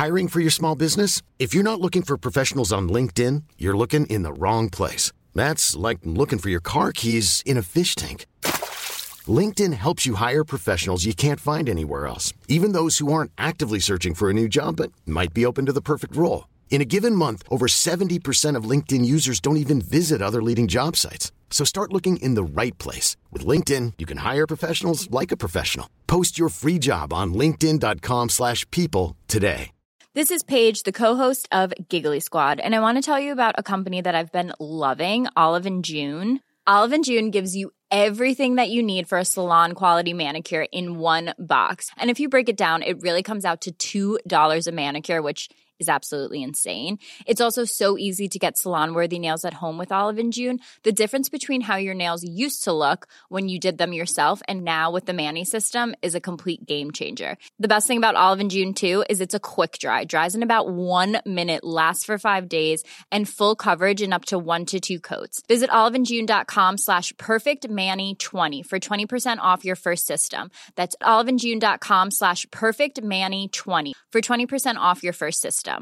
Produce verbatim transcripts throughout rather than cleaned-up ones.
Hiring for your small business? If you're not looking for professionals on LinkedIn, you're looking in the wrong place. That's like looking for your car keys in a fish tank. LinkedIn helps you hire professionals you can't find anywhere else, even those who aren't actively searching for a new job but might be open to the perfect role. In a given month, over seventy percent of LinkedIn users don't even visit other leading job sites. So start looking in the right place. With LinkedIn, you can hire professionals like a professional. Post your free job on linkedin.com slash people today. This is Paige, the co-host of Giggly Squad, and I want to tell you about a company that I've been loving, Olive and June. Olive and June gives you everything that you need for a salon-quality manicure in one box. And if you break it down, it really comes out to two dollars a manicure, which is absolutely insane. It's also so easy to get salon-worthy nails at home with Olive and June. The difference between how your nails used to look when you did them yourself and now with the Mani system is a complete game changer. The best thing about Olive and June, too, is it's a quick dry. Dries in about one minute, lasts for five days, and full coverage in up to one to two coats. Visit oliveandjune.com slash perfectmani20 for twenty percent off your first system. That's oliveandjune.com slash perfectmani20 for twenty percent off your first system.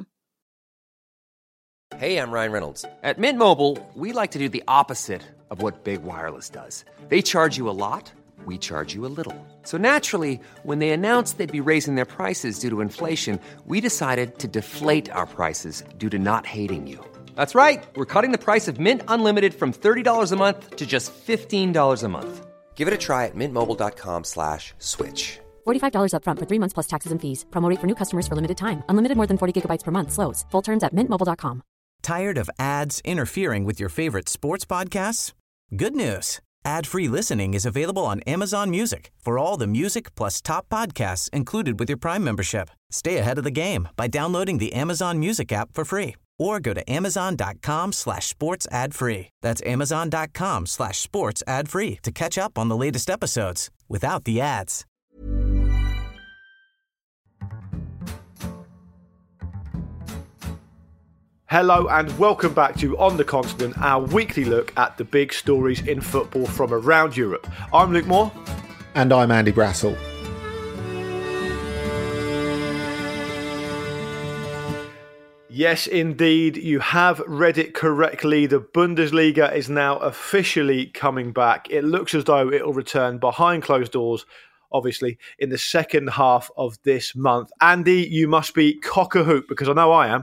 Hey, I'm Ryan Reynolds. At Mint Mobile, we like to do the opposite of what Big Wireless does. They charge you a lot, we charge you a little. So naturally, when they announced they'd be raising their prices due to inflation, we decided to deflate our prices due to not hating you. That's right. We're cutting the price of Mint Unlimited from thirty dollars a month to just fifteen dollars a month. Give it a try at mintmobile.com slash switch. forty-five dollars up front for three months plus taxes and fees. Promo rate for new customers for limited time. Unlimited more than forty gigabytes per month slows. Full terms at mint mobile dot com. Tired of ads interfering with your favorite sports podcasts? Good news. Ad-free listening is available on Amazon Music for all the music plus top podcasts included with your Prime membership. Stay ahead of the game by downloading the Amazon Music app for free or go to amazon.com slash sports ad free. That's amazon.com slash sports ad free to catch up on the latest episodes without the ads. Hello and welcome back to On the Continent, our weekly look at the big stories in football from around Europe. I'm Luke Moore. And I'm Andy Brassel. Yes, indeed, you have read it correctly. The Bundesliga is now officially coming back. It looks as though it will return behind closed doors, obviously, in the second half of this month. Andy, you must be cock-a-hoop, because I know I am.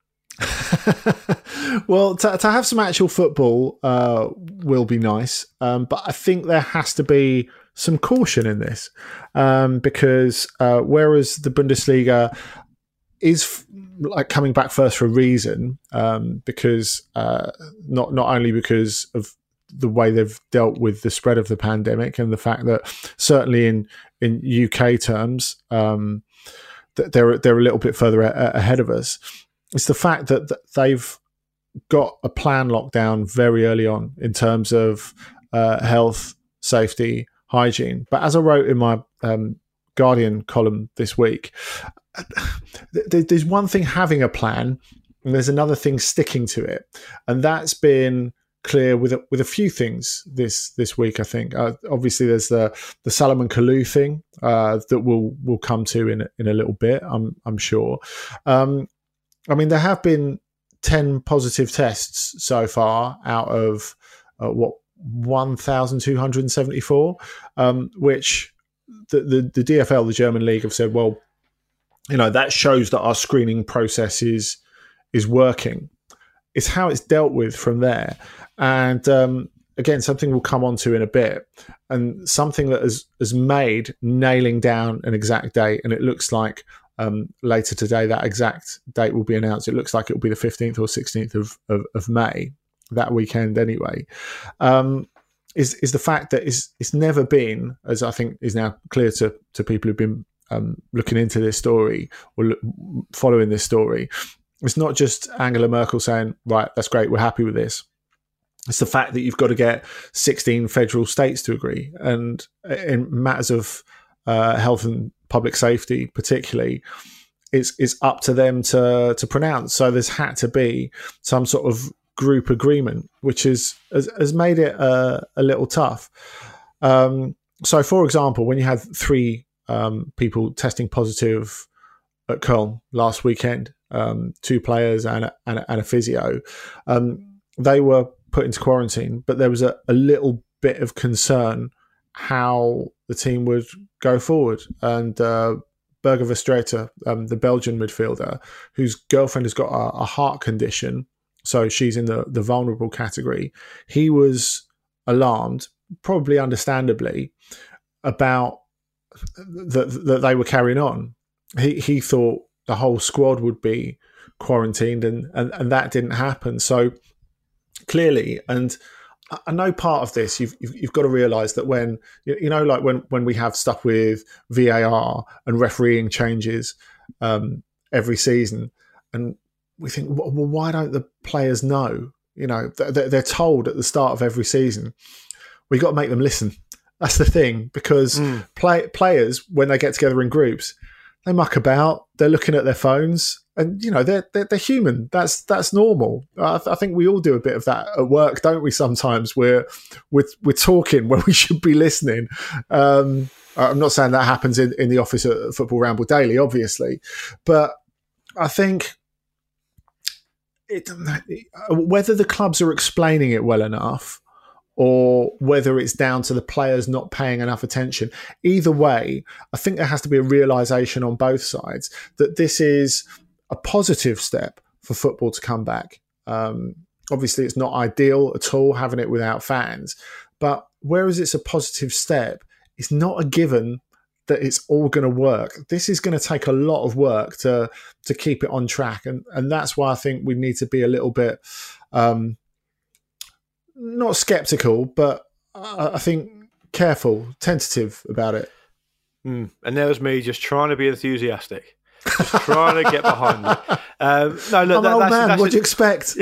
Well, to, to have some actual football uh, will be nice, um, but I think there has to be some caution in this um, because uh, whereas the Bundesliga is f- like coming back first for a reason, um, because uh, not not only because of the way they've dealt with the spread of the pandemic and the fact that certainly in in U K terms um, that they're they're a little bit further a- ahead of us. It's the fact that, that they've got a plan locked down very early on in terms of uh, health, safety, hygiene. But as I wrote in my um, Guardian column this week, th- there's one thing having a plan, and there's another thing sticking to it, and that's been clear with a, with a few things this this week. I think uh, obviously there's the the Salomon Kalou thing uh, that we'll we'll come to in in a little bit. I'm I'm sure. Um, I mean, there have been ten positive tests so far out of uh, what one thousand two hundred seventy-four, um, which the, the the D F L, the German league, have said, well, you know, that shows that our screening process is is working. It's how it's dealt with from there, and um, again, something we'll come on to in a bit, and something that has has made nailing down an exact date, and it looks like. Um, later today, that exact date will be announced. It looks like it will be the fifteenth or sixteenth of, of, of May, that weekend anyway, um, is is the fact that it's, it's never been, as I think is now clear to, to people who've been um, looking into this story or look, following this story, it's not just Angela Merkel saying, right, that's great, we're happy with this. It's the fact that you've got to get sixteen federal states to agree. And in matters of uh, health and public safety particularly, it's, it's up to them to, to pronounce. So there's had to be some sort of group agreement, which is, has, has made it uh, a little tough. Um, so, for example, when you had three um, people testing positive at Köln last weekend, um, two players and a, and a, and a physio. Um, they were put into quarantine, but there was a, a little bit of concern how the team would go forward. And uh, Berger Verstraete, um, the Belgian midfielder, whose girlfriend has got a, a heart condition, so she's in the, the vulnerable category, he was alarmed, probably understandably, about that that they were carrying on. He he thought the whole squad would be quarantined, and, and, and that didn't happen. So clearly, and I know part of this, you've you've, you've got to realise that when you know, like when, when we have stuff with V A R and refereeing changes um, every season, and we think, well, why don't the players know? You know, they're, they're told at the start of every season. We got to make them listen. That's the thing, because mm. play, players, when they get together in groups, they muck about. They're looking at their phones, and you know they're they're, they're human. That's that's normal. I, th- I think we all do a bit of that at work, don't we? Sometimes we're we're, we're talking when we should be listening. Um, I'm not saying that happens in, in the office at Football Ramble Daily, obviously, but I think it, whether the clubs are explaining it well enough, or whether it's down to the players not paying enough attention. Either way, I think there has to be a realisation on both sides that this is a positive step for football to come back. Um, obviously, it's not ideal at all having it without fans, but whereas it's a positive step, it's not a given that it's all going to work. This is going to take a lot of work to to keep it on track, and and that's why I think we need to be a little bit... Um, not sceptical, but I think careful, tentative about it. Mm. And there was me just trying to be enthusiastic, just trying to get behind it. Um, no, look, I'm that, an old that's, man. that's What do a, you expect?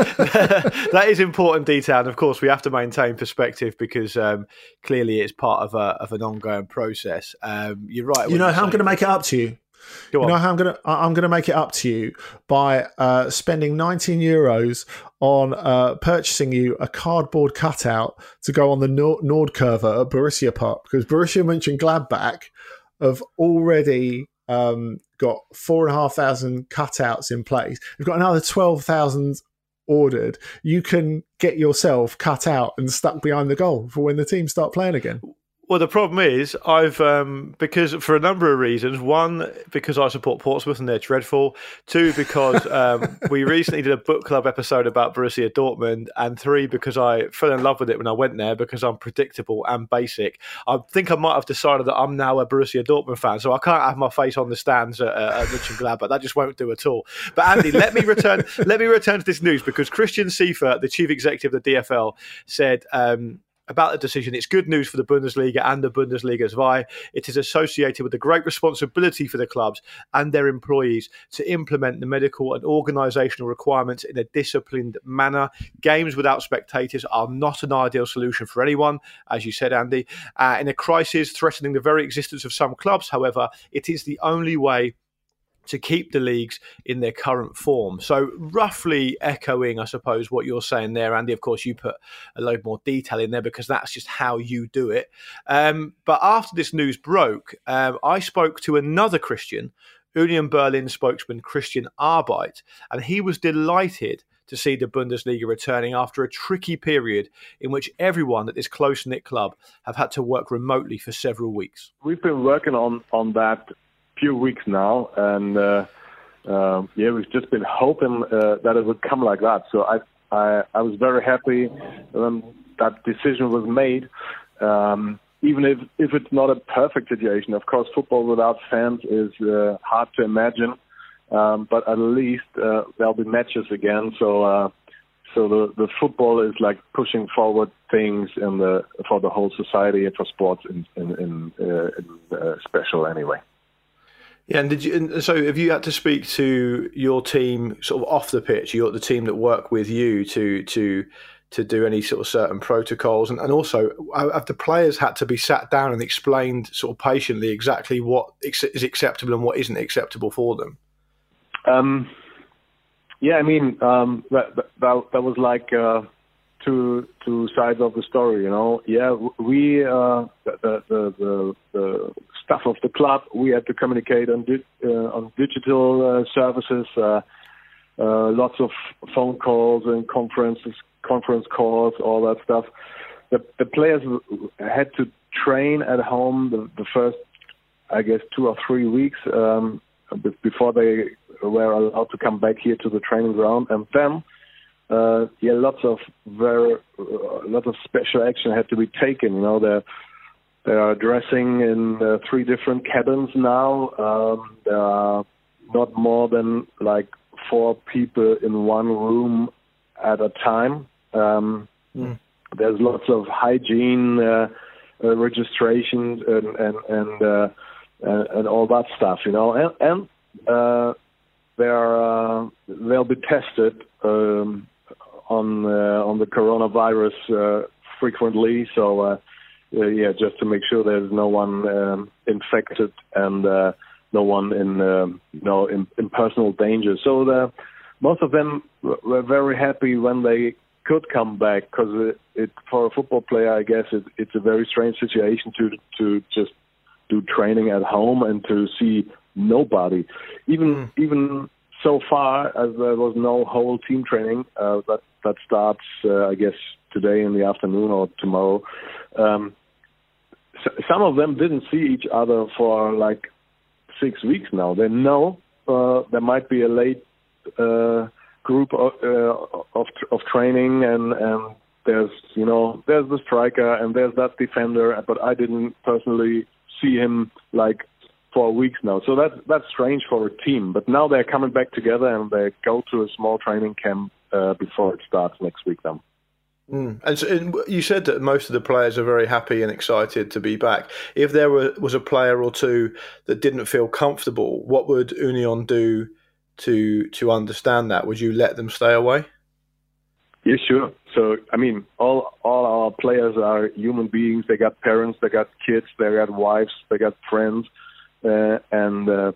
That is important detail, and of course we have to maintain perspective because um, clearly it's part of a of an ongoing process. Um, you're right. You know how saying. I'm going to make it up to you. Go on. You know how I'm gonna I'm gonna make it up to you by uh, spending nineteen euros on uh, purchasing you a cardboard cutout to go on the Nord- Nordkurve at Borussia Park, because Borussia Mönchengladbach have already um, got four and a half thousand cutouts in place. We've got another twelve thousand ordered. You can get yourself cut out and stuck behind the goal for when the team start playing again. Well, the problem is I've um, because for a number of reasons. One, because I support Portsmouth and they're dreadful. Two, because um, we recently did a book club episode about Borussia Dortmund. And three, because I fell in love with it when I went there because I'm predictable and basic. I think I might have decided that I'm now a Borussia Dortmund fan, so I can't have my face on the stands at, uh, at Mönchengladbach. That just won't do at all. But Andy, let me return. let me return to this news, because Christian Seifert, the chief executive of the D F L, said. Um, About the decision, it's good news for the Bundesliga and the Bundesliga zwei. It is associated with the great responsibility for the clubs and their employees to implement the medical and organisational requirements in a disciplined manner. Games without spectators are not an ideal solution for anyone, as you said, Andy. Uh, in a crisis threatening the very existence of some clubs, however, it is the only way to keep the leagues in their current form. So roughly echoing, I suppose, what you're saying there, Andy. Of course, you put a load more detail in there because that's just how you do it. Um, but after this news broke, um, I spoke to another Christian, Union Berlin spokesman Christian Arbeit, and he was delighted to see the Bundesliga returning after a tricky period in which everyone at this close-knit club have had to work remotely for several weeks. We've been working on, on that few weeks now, and uh, uh, yeah, we've just been hoping uh, that it would come like that. So I, I, I was very happy when that decision was made. Um, even if, if it's not a perfect situation, of course, football without fans is uh, hard to imagine. Um, but at least uh, there'll be matches again. So, uh, so the, the football is like pushing forward things in the for the whole society and for sports in in, in, uh, in uh, special anyway. Yeah, and did you? And so, have you had to speak to your team sort of off the pitch? Your the team that work with you to to to do any sort of certain protocols, and, and also have the players had to be sat down and explained sort of patiently exactly what is acceptable and what isn't acceptable for them? Um, yeah, I mean um, that, that that was like uh, two two sides of the story. You know, yeah, we uh, the, the the the staff of the club, we had to communicate on di- uh, on digital uh, services, uh, uh, lots of phone calls and conferences, conference calls, all that stuff. The the players had to train at home the, the first, I guess, two or three weeks um, before they were allowed to come back here to the training ground, and then. Uh, yeah, lots of very, uh, lots of special action had to be taken. You know, they're they are dressing in uh, three different cabins now. Um, there are not more than like four people in one room at a time. Um, mm. There's lots of hygiene uh, uh, registrations and and and, uh, and and all that stuff. You know, and, and uh, they're uh, they'll be tested. Um, on uh, on the coronavirus uh, frequently, so uh, uh, yeah, just to make sure there's no one um, infected and uh, no one in uh, you know in, in personal danger. So the, most of them were very happy when they could come back, because it, it for a football player, I guess it, it's a very strange situation to to just do training at home and to see nobody, even mm. even. So far, as there was no whole team training, uh, that that starts, uh, I guess, today in the afternoon or tomorrow. Um, so some of them didn't see each other for like six weeks now. They know uh, there might be a late uh, group of, uh, of of training, and, and there's you know there's the striker and there's that defender, but I didn't personally see him like. For weeks now, so that's that's strange for a team. But now they're coming back together and they go to a small training camp uh, before it starts next week. Then, mm. and, so, and you said that most of the players are very happy and excited to be back. If there were, was a player or two that didn't feel comfortable, what would Union do to to understand that? Would you let them stay away? Yeah, sure. So I mean, all all our players are human beings. They got parents, they got kids, they got wives, they got friends. Uh, and uh,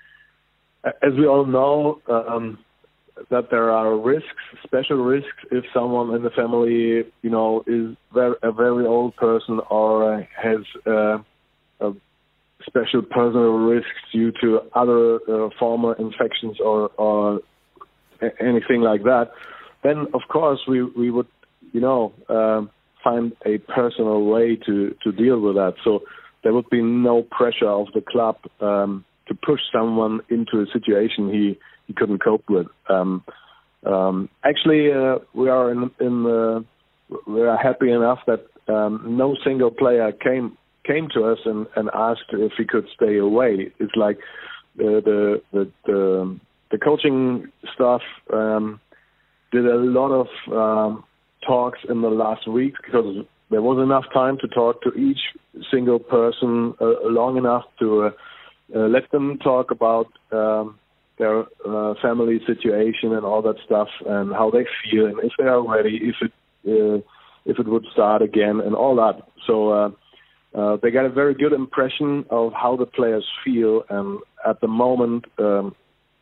as we all know, um, that there are risks, special risks, if someone in the family, you know, is very, a very old person or uh, has uh, a special personal risks due to other uh, former infections or, or anything like that. Then, of course, we we would, you know, uh, find a personal way to, to deal with that. So. There would be no pressure of the club um, to push someone into a situation he, he couldn't cope with. Um, um, actually, uh, we are in, in uh, we are happy enough that um, no single player came came to us and, and asked if he could stay away. It's like the the the, the, the coaching staff um, did a lot of um, talks in the last week because. There was enough time to talk to each single person uh, long enough to uh, uh, let them talk about um, their uh, family situation and all that stuff and how they feel and if they are ready, if it uh, if it would start again and all that. So uh, uh, they got a very good impression of how the players feel, and at the moment, um,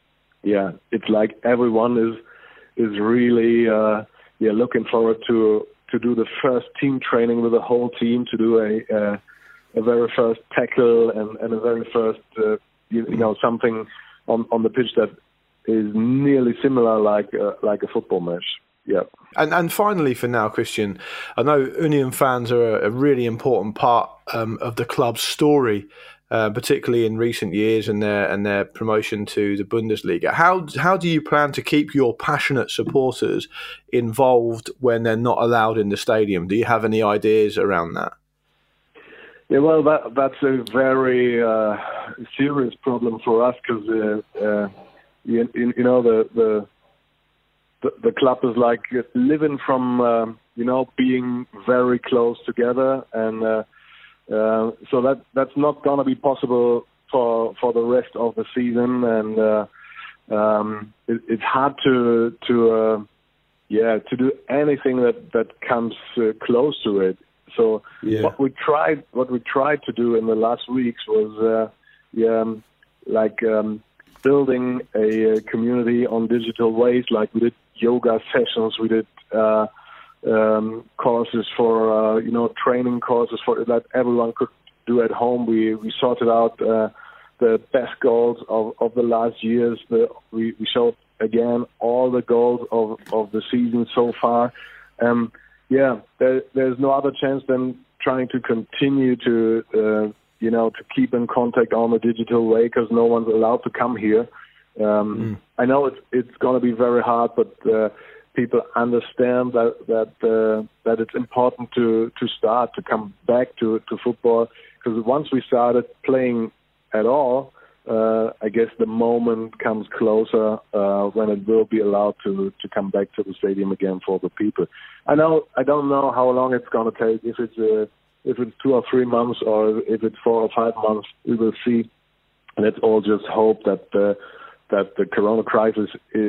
yeah, it's like everyone is is really uh, yeah looking forward to. to do the first team training with the whole team, to do a uh, a very first tackle and, and a very first, uh, you, you know, something on, on the pitch that is nearly similar like uh, like a football match. Yeah. And and finally, for now, Christian, I know Union fans are a, a really important part um, of the club's story, uh, particularly in recent years and their and their promotion to the Bundesliga. How how do you plan to keep your passionate supporters involved when they're not allowed in the stadium? Do you have any ideas around that? Yeah, well, that that's a very uh, serious problem for us because uh, uh, you, you know the the the, the club is like living from uh, you know being very close together and. Uh, Uh, so that that's not going to be possible for for the rest of the season, and uh, um, it, it's hard to to uh, yeah to do anything that that comes uh, close to it. So yeah. what we tried what we tried to do in the last weeks was uh, yeah like um, building a, a community on digital ways. Like we did yoga sessions, we did. Uh, um, courses for, uh, you know, training courses for that everyone could do at home. We we sorted out uh, the best goals of, of the last years. The, we, we showed, again, all the goals of, of the season so far. Um, yeah, there, there's no other chance than trying to continue to, uh, you know, to keep in contact on the digital way, because no one's allowed to come here. Um, mm. I know it's it's going to be very hard, but uh, people understand that that uh, that it's important to, to start to come back to to football, because once we started playing at all, uh, I guess the moment comes closer uh, when it will be allowed to to come back to the stadium again for the people. I know I don't know how long it's going to take. If it's a, if it's two or three months, or if it's four or five months, we will see. Let's all just hope that. Uh, that the corona crisis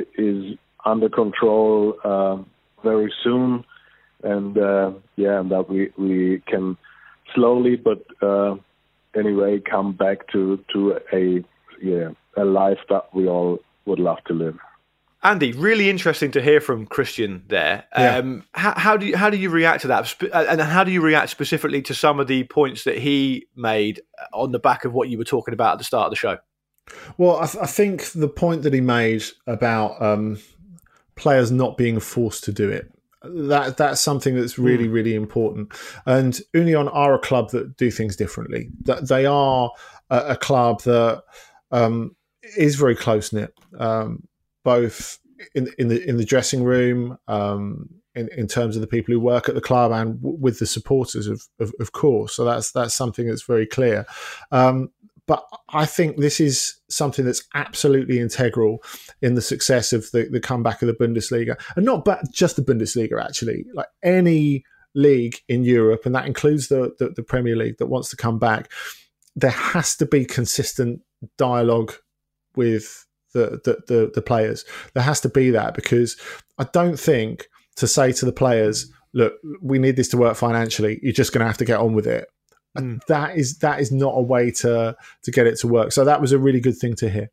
is under control uh, very soon, and uh, yeah, and that we, we can slowly but uh, anyway come back to to a yeah a life that we all would love to live. Andy, really interesting to hear from Christian there. Yeah. Um, how, how do you how do you react to that, and how do you react specifically to some of the points that he made on the back of what you were talking about at the start of the show? Well, I, th- I think the point that he made about um, players not being forced to do it, that that's something that's really, mm. really important. And Union are a club that do things differently. That they are a, a club that um, is very close-knit, um, both in, in the in the dressing room, um, in, in terms of the people who work at the club, and w- with the supporters, of, of of course. So that's that's something that's very clear. Um, But I think this is something that's absolutely integral in the success of the, the comeback of the Bundesliga. And not but just the Bundesliga, actually. Like any league in Europe, and that includes the, the, the Premier League that wants to come back, there has to be consistent dialogue with the, the, the, the players. There has to be that, because I don't think to say to the players, look, we need this to work financially, you're just going to have to get on with it. Mm. That is that is not a way to to get it to work. So that was a really good thing to hear.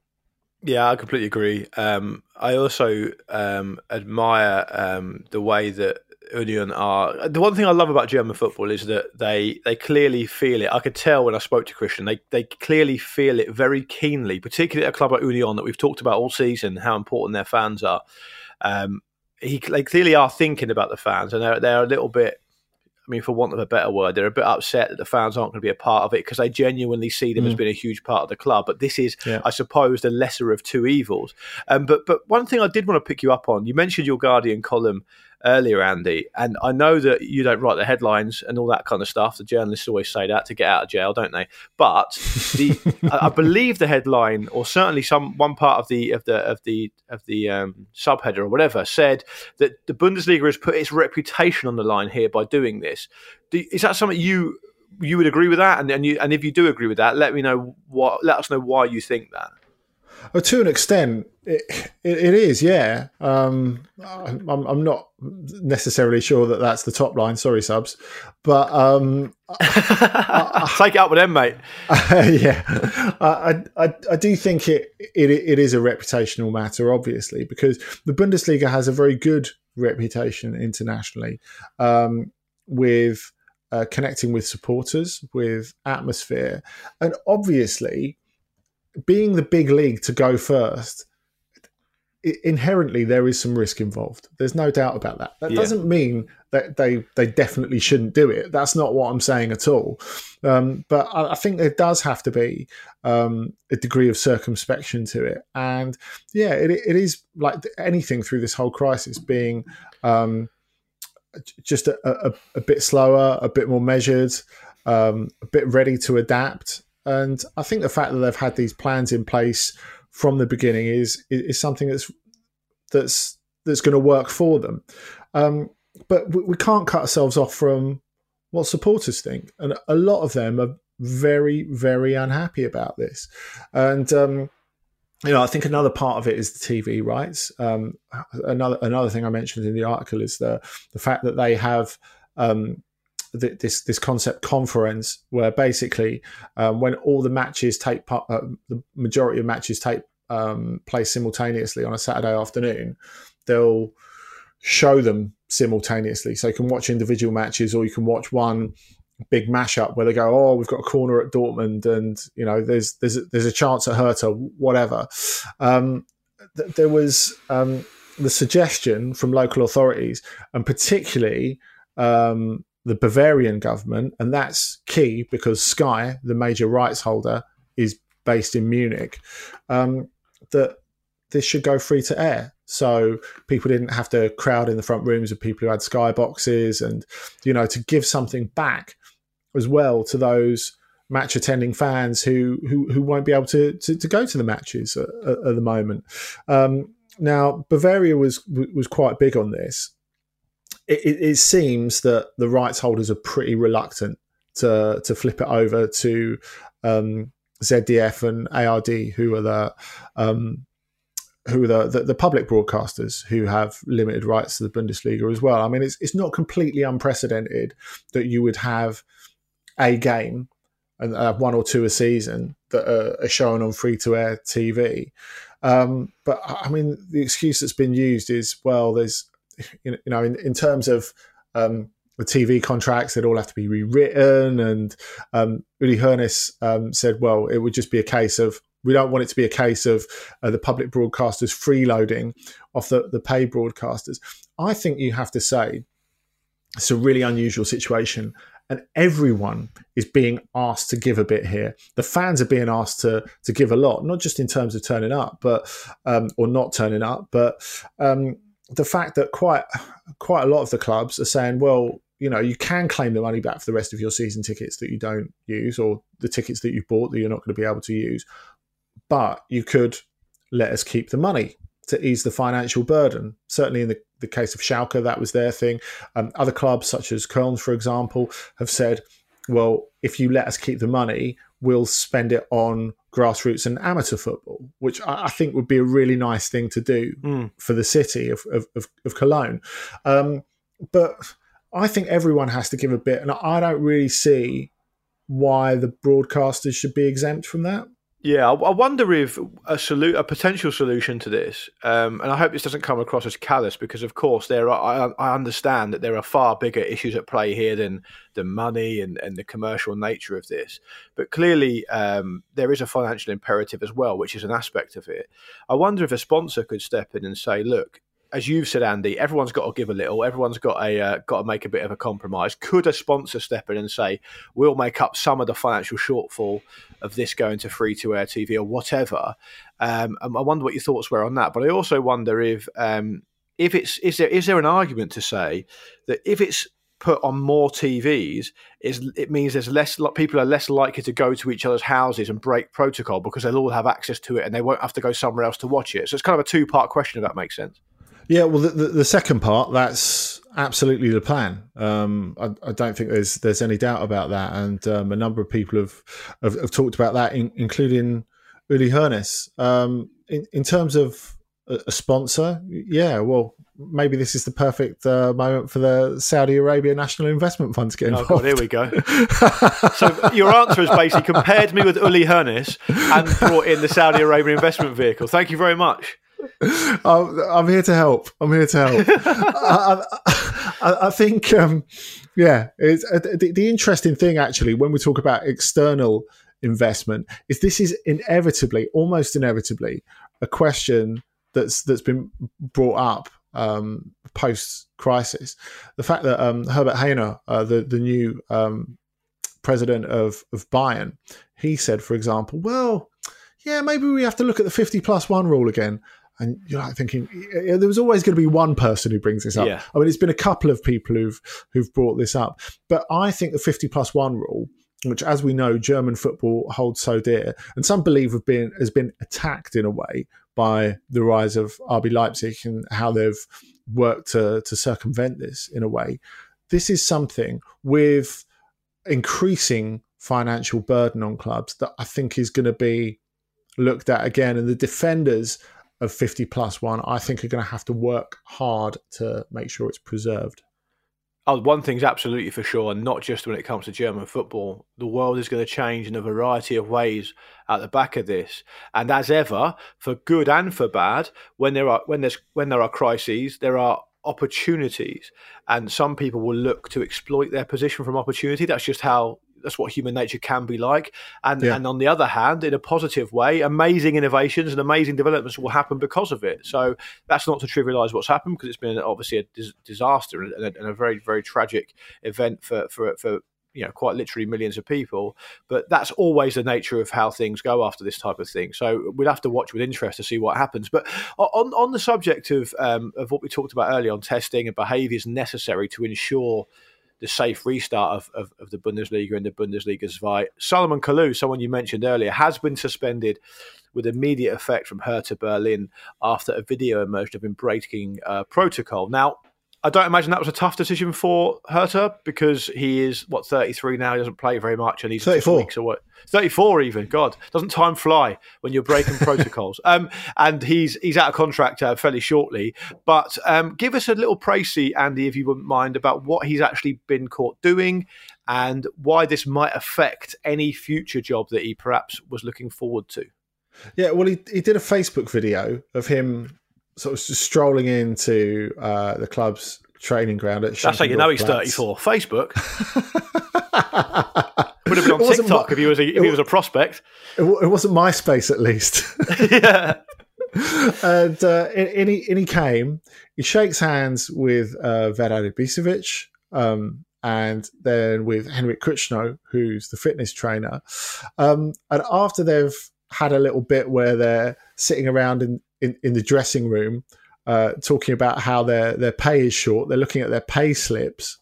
Yeah, I completely agree. Um, I also um, admire um, the way that Union are. The one thing I love about German football is that they they clearly feel it. I could tell when I spoke to Christian, they they clearly feel it very keenly, particularly at a club like Union that we've talked about all season, how important their fans are. Um, he, they clearly are thinking about the fans, and they're, they're a little bit, I mean, for want of a better word, they're a bit upset that the fans aren't going to be a part of it, because they genuinely see them mm. as being a huge part of the club. But this is, yeah. I suppose, the lesser of two evils. Um, but but one thing I did want to pick you up on, you mentioned your Guardian column earlier, Andy, and I know that you don't write the headlines and all that kind of stuff. The journalists always say that to get out of jail, don't they? But the I believe the headline, or certainly some one part of the of the of the of the um, subheader or whatever, said that the Bundesliga has put its reputation on the line here by doing this. Do, is that something you you would agree with that? And and, you, and if you do agree with that, let me know what. Let us know why you think that. Well, to an extent, it, it, it is, yeah. Um, I'm, I'm not necessarily sure that that's the top line. Sorry, subs, but um, I, I, take it up with them, mate. Uh, yeah, I, I I do think it, it it is a reputational matter, obviously, because the Bundesliga has a very good reputation internationally, um, with uh, connecting with supporters, with atmosphere, and obviously, being the big league to go first, inherently there is some risk involved. There's no doubt about that. That yeah. doesn't mean that they they definitely shouldn't do it. That's not what I'm saying at all. Um, but I, I think there does have to be um, a degree of circumspection to it. And yeah, it, it is like anything through this whole crisis, being um, just a, a, a bit slower, a bit more measured, um, a bit ready to adapt. And I think the fact that they've had these plans in place from the beginning is is something that's that's that's going to work for them. Um, but we can't cut ourselves off from what supporters think, and a lot of them are very, very unhappy about this. And um, you know, I think another part of it is the T V rights. Um, another another thing I mentioned in the article is the the fact that they have. Um, This this concept conference, where basically um, when all the matches take part, uh, the majority of matches take um, place simultaneously on a Saturday afternoon, they'll show them simultaneously. So you can watch individual matches, or you can watch one big mashup where they go, oh, we've got a corner at Dortmund, and you know, there's there's a, there's a chance at Hertha, whatever. Um, th- there was um, the suggestion from local authorities, and particularly um, the Bavarian government, and that's key because Sky, the major rights holder, is based in Munich, um, that this should go free to air. So people didn't have to crowd in the front rooms of people who had Sky boxes, and, you know, to give something back as well to those match attending fans who who, who won't be able to, to, to go to the matches at, at the moment. Um, now, Bavaria was was quite big on this. It, it, it seems that the rights holders are pretty reluctant to to flip it over to um, Z D F and A R D, who are the um, who are the, the, the public broadcasters who have limited rights to the Bundesliga as well. I mean, it's it's not completely unprecedented that you would have a game and uh, one or two a season that are, are shown on free-to-air T V. Um, but, I mean, the excuse that's been used is, well, there's, you know, in, in terms of um, the T V contracts, they'd all have to be rewritten. And um, Uli Hoeneß um, said, well, it would just be a case of, we don't want it to be a case of uh, the public broadcasters freeloading off the, the paid broadcasters. I think you have to say it's a really unusual situation, and everyone is being asked to give a bit here. The fans are being asked to to give a lot, not just in terms of turning up, but um, or not turning up, but um, the fact that quite quite a lot of the clubs are saying, well, you know, you can claim the money back for the rest of your season tickets that you don't use, or the tickets that you've bought that you're not going to be able to use. But you could let us keep the money to ease the financial burden. Certainly in the, the case of Schalke, that was their thing. Um, other clubs, such as Köln, for example, have said, well, if you let us keep the money, we'll spend it on grassroots and amateur football, which I, I think would be a really nice thing to do mm. for the city of, of, of, of Cologne. Um, but I think everyone has to give a bit, and I don't really see why the broadcasters should be exempt from that. Yeah, I wonder if a solu- a potential solution to this, um, and I hope this doesn't come across as callous, because of course there are. I, I understand that there are far bigger issues at play here than the money and, and the commercial nature of this. But clearly, um, there is a financial imperative as well, which is an aspect of it. I wonder if a sponsor could step in and say, "Look, as you've said, Andy, everyone's got to give a little. Everyone's got a uh, got to make a bit of a compromise." Could a sponsor step in and say, "We'll make up some of the financial shortfall of this going to free-to-air T V or whatever"? Um, I wonder what your thoughts were on that. But I also wonder if um, if it's is there is there an argument to say that if it's put on more T Vs, is it means there's less people are less likely to go to each other's houses and break protocol because they'll all have access to it and they won't have to go somewhere else to watch it. So it's kind of a two-part question, if that makes sense. Yeah, well, the, the, the second part, that's absolutely the plan. Um, I, I don't think there's there's any doubt about that, and um, a number of people have have, have talked about that, in, including Uli Hoeneß. Um, in, in terms of a, a sponsor, yeah, well, maybe this is the perfect uh, moment for the Saudi Arabia National Investment Fund to get involved. Oh God, here we go. So your answer is basically compared me with Uli Hoeneß and brought in the Saudi Arabia investment vehicle. Thank you very much. I'm here to help. I'm here to help. I, I, I think, um, yeah, it's, uh, the, the interesting thing, actually, when we talk about external investment, is this is inevitably, almost inevitably, a question that's that's been brought up um, post-crisis. The fact that um, Herbert Hainer, uh, the, the new um, president of, of Bayern, he said, for example, well, yeah, maybe we have to look at the fifty plus one rule again. And you're like thinking, there was always going to be one person who brings this up. Yeah. I mean, it's been a couple of people who've who've brought this up. But I think the fifty plus one rule, which, as we know, German football holds so dear, and some believe have been has been attacked in a way by the rise of R B Leipzig and how they've worked to, to circumvent this in a way. This is something with increasing financial burden on clubs that I think is going to be looked at again. And the defenders of fifty plus one, I think, are going to have to work hard to make sure it's preserved. Oh, one thing's absolutely for sure, and not just when it comes to German football. The world is going to change in a variety of ways at the back of this. And as ever, for good and for bad, when there are when there's when there are crises, there are opportunities, and some people will look to exploit their position from opportunity. That's just how. That's what human nature can be like. And yeah. and on the other hand, in a positive way, amazing innovations and amazing developments will happen because of it. So that's not to trivialise what's happened, because it's been obviously a dis- disaster and a, and a very, very tragic event for, for, for you know, quite literally millions of people. But that's always the nature of how things go after this type of thing. So we'll have to watch with interest to see what happens. But on, on the subject of, um, of what we talked about earlier on testing and behaviours necessary to ensure the safe restart of, of, of the Bundesliga and the Bundesliga zwei. Salomon Kalou, someone you mentioned earlier, has been suspended with immediate effect from Hertha Berlin after a video emerged of him breaking uh, protocol. Now, I don't imagine that was a tough decision for Hertha, because he is, what, thirty-three now, he doesn't play very much, and he's thirty-four. Weeks away. thirty-four even, God, doesn't time fly when you're breaking protocols? Um, and he's he's out of contract uh, fairly shortly. But um, give us a little précis, Andy, if you wouldn't mind, about what he's actually been caught doing and why this might affect any future job that he perhaps was looking forward to. Yeah, well, he, he did a Facebook video of him sort of just strolling into uh, the club's training ground. At That's how you know he's thirty-four. Facebook. Would have been on TikTok my, if he was a, if he was a prospect. It, it wasn't MySpace, at least. Yeah. And uh, in, in, he, in he came. He shakes hands with uh, Vedran Ibisevic, um, and then with Henrik Kuchno, who's the fitness trainer. Um, and after they've had a little bit where they're sitting around in, in, in the dressing room, uh, talking about how their, their pay is short, they're looking at their pay slips,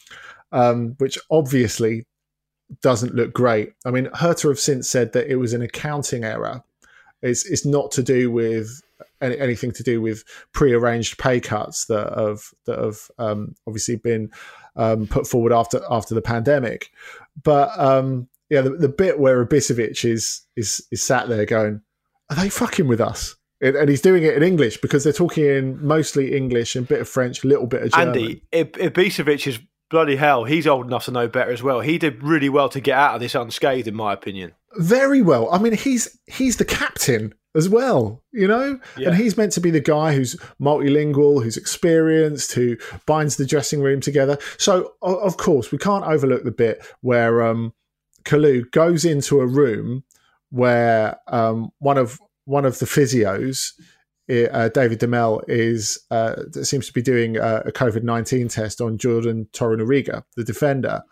um, which obviously doesn't look great. I mean, Hertha have since said that it was an accounting error. It's, it's not to do with any, anything to do with pre-arranged pay cuts that have that have um, obviously been um, put forward after after the pandemic. But um, yeah, the, the bit where Ibisevic is is is sat there going, "Are they fucking with us?" And he's doing it in English, because they're talking in mostly English and a bit of French, a little bit of German. Andy, Ibisevic is bloody hell. He's old enough to know better as well. He did really well to get out of this unscathed, in my opinion. Very well. I mean, he's he's the captain as well, you know? Yeah. And he's meant to be the guy who's multilingual, who's experienced, who binds the dressing room together. So, of course, we can't overlook the bit where um, Kalou goes into a room where um, one of one of the physios, uh, David Demel, is uh, seems to be doing a, a COVID nineteen test on Jordan Torunariga, the defender.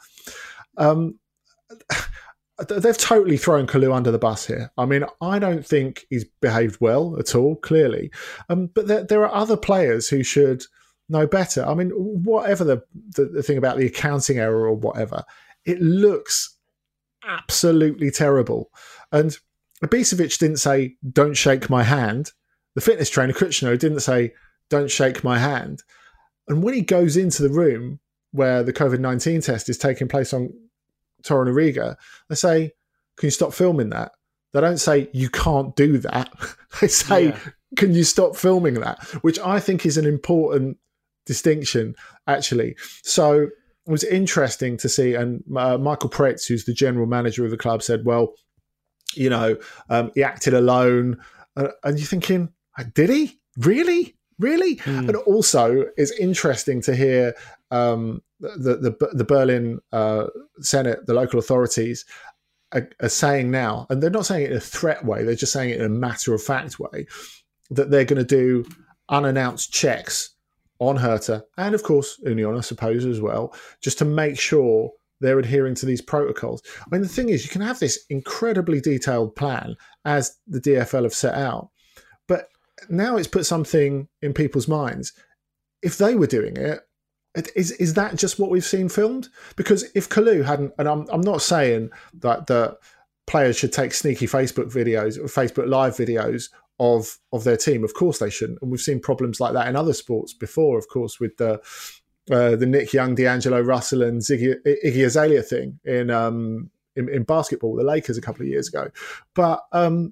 Um They've totally thrown Kalou under the bus here. I mean, I don't think he's behaved well at all, clearly. Um, but there, there are other players who should know better. I mean, whatever the, the, the thing about the accounting error or whatever, it looks absolutely terrible. And Ibisevic didn't say, "Don't shake my hand." The fitness trainer, Kuchno, didn't say, "Don't shake my hand." And when he goes into the room where the COVID nineteen test is taking place on Torunariga, they say, "Can you stop filming that?" They don't say, "You can't do that." They say, yeah. "Can you stop filming that?" Which I think is an important distinction, actually. So it was interesting to see. And uh, Michael Pretz, who's the general manager of the club, said, well, you know, um, he acted alone. Uh, and you're thinking, did he? Really? Really? Mm. And also, it's interesting to hear um, the, the the Berlin uh, Senate, the local authorities, are, are saying now, and they're not saying it in a threat way, they're just saying it in a matter-of-fact way, that they're going to do unannounced checks on Hertha, and of course Union, I suppose, as well, just to make sure they're adhering to these protocols. I mean, the thing is, you can have this incredibly detailed plan, as the D F L have set out, but now it's put something in people's minds. If they were doing it, is is that just what we've seen filmed? Because if Kalou hadn't, and I'm I'm not saying that that players should take sneaky Facebook videos or Facebook Live videos of of their team. Of course they shouldn't, and we've seen problems like that in other sports before. Of course, with the uh, the Nick Young, D'Angelo Russell, and Ziggy, Iggy Azalea thing in um in, in basketball, the Lakers a couple of years ago. But um.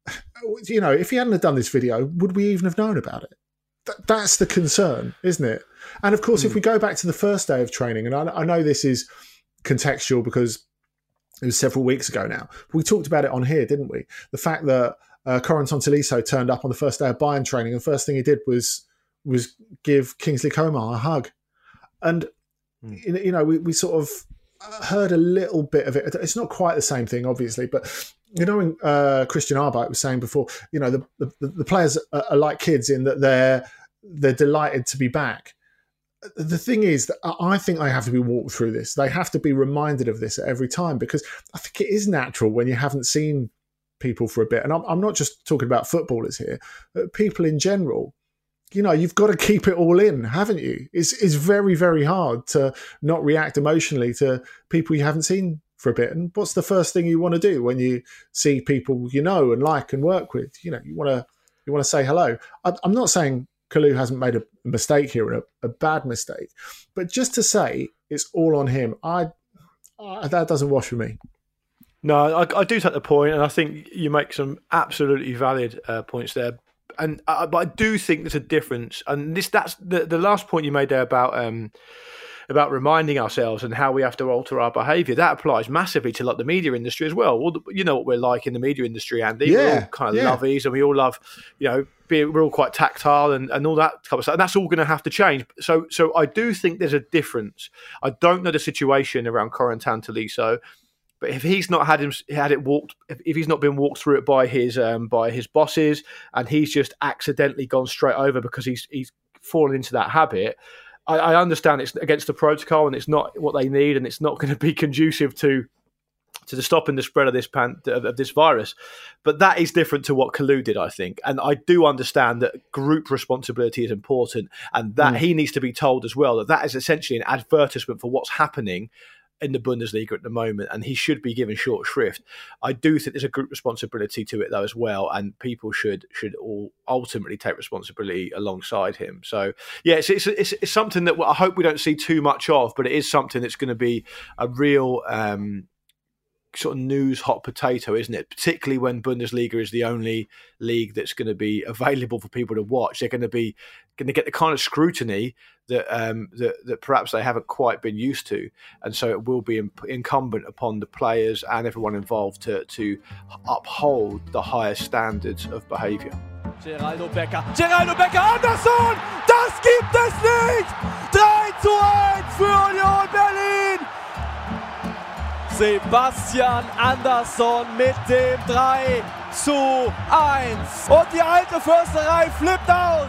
you know, if he hadn't have done this video, would we even have known about it? Th- that's the concern, isn't it? And of course, mm. if we go back to the first day of training, and I, I know this is contextual because it was several weeks ago now, we talked about it on here, didn't we? The fact that uh, Corentin Tolisso turned up on the first day of Bayern training, and the first thing he did was was give Kingsley Coman a hug. And, mm. you know, we, we sort of heard a little bit of it. It's not quite the same thing, obviously, but, you know, when uh, Christian Arbeit was saying before, you know, the, the, the players are, are like kids in that they're they're delighted to be back. The thing is that I think they have to be walked through this. They have to be reminded of this at every time, because I think it is natural when you haven't seen people for a bit. And I'm, I'm not just talking about footballers here, but people in general. You know, you've got to keep it all in, haven't you? It's, it's very, very hard to not react emotionally to people you haven't seen for a bit. And what's the first thing you want to do when you see people you know and like and work with? You know, you want to you want to say hello. I, I'm not saying Kalou hasn't made a mistake here, a, a bad mistake, but just to say it's all on him, I, I that doesn't wash with me. No, I, I do take the point, and I think you make some absolutely valid uh, points there. And uh, but I do think there's a difference, and this that's the, the last point you made there about um, about reminding ourselves and how we have to alter our behaviour. That applies massively to like the media industry as well. well you know what we're like in the media industry, Andy. Yeah, we're all kind of yeah. lovies, and we all love, you know, being, we're all quite tactile and, and all that type of stuff. And that's all going to have to change. So so I do think there's a difference. I don't know the situation around Corentin Tolisso. But if he's not had him had it walked, if, if he's not been walked through it by his um, by his bosses, and he's just accidentally gone straight over because he's he's fallen into that habit, I, I understand it's against the protocol and it's not what they need, and it's not going to be conducive to to the stopping the spread of this pan, of, of this virus. But that is different to what Kalou did, I think, and I do understand that group responsibility is important, and that mm. he needs to be told as well that that is essentially an advertisement for what's happening in the Bundesliga at the moment, and he should be given short shrift. I do think there's a group responsibility to it though as well, and people should should all ultimately take responsibility alongside him. So yeah, it's it's, it's, it's something that I hope we don't see too much of, but it is something that's going to be a real um, sort of news hot potato, isn't it? Particularly when Bundesliga is the only league that's going to be available for people to watch. They're going to be going to get the kind of scrutiny that um, that, that perhaps they haven't quite been used to, and so it will be imp- incumbent upon the players and everyone involved to to uphold the highest standards of behaviour. Geraldo Becker, Geraldo Becker, Anderson, das gibt es nicht! drei zu eins für Union Berlin! Sebastian Andersson mit dem drei zu eins. Und die alte Försterei flippt aus.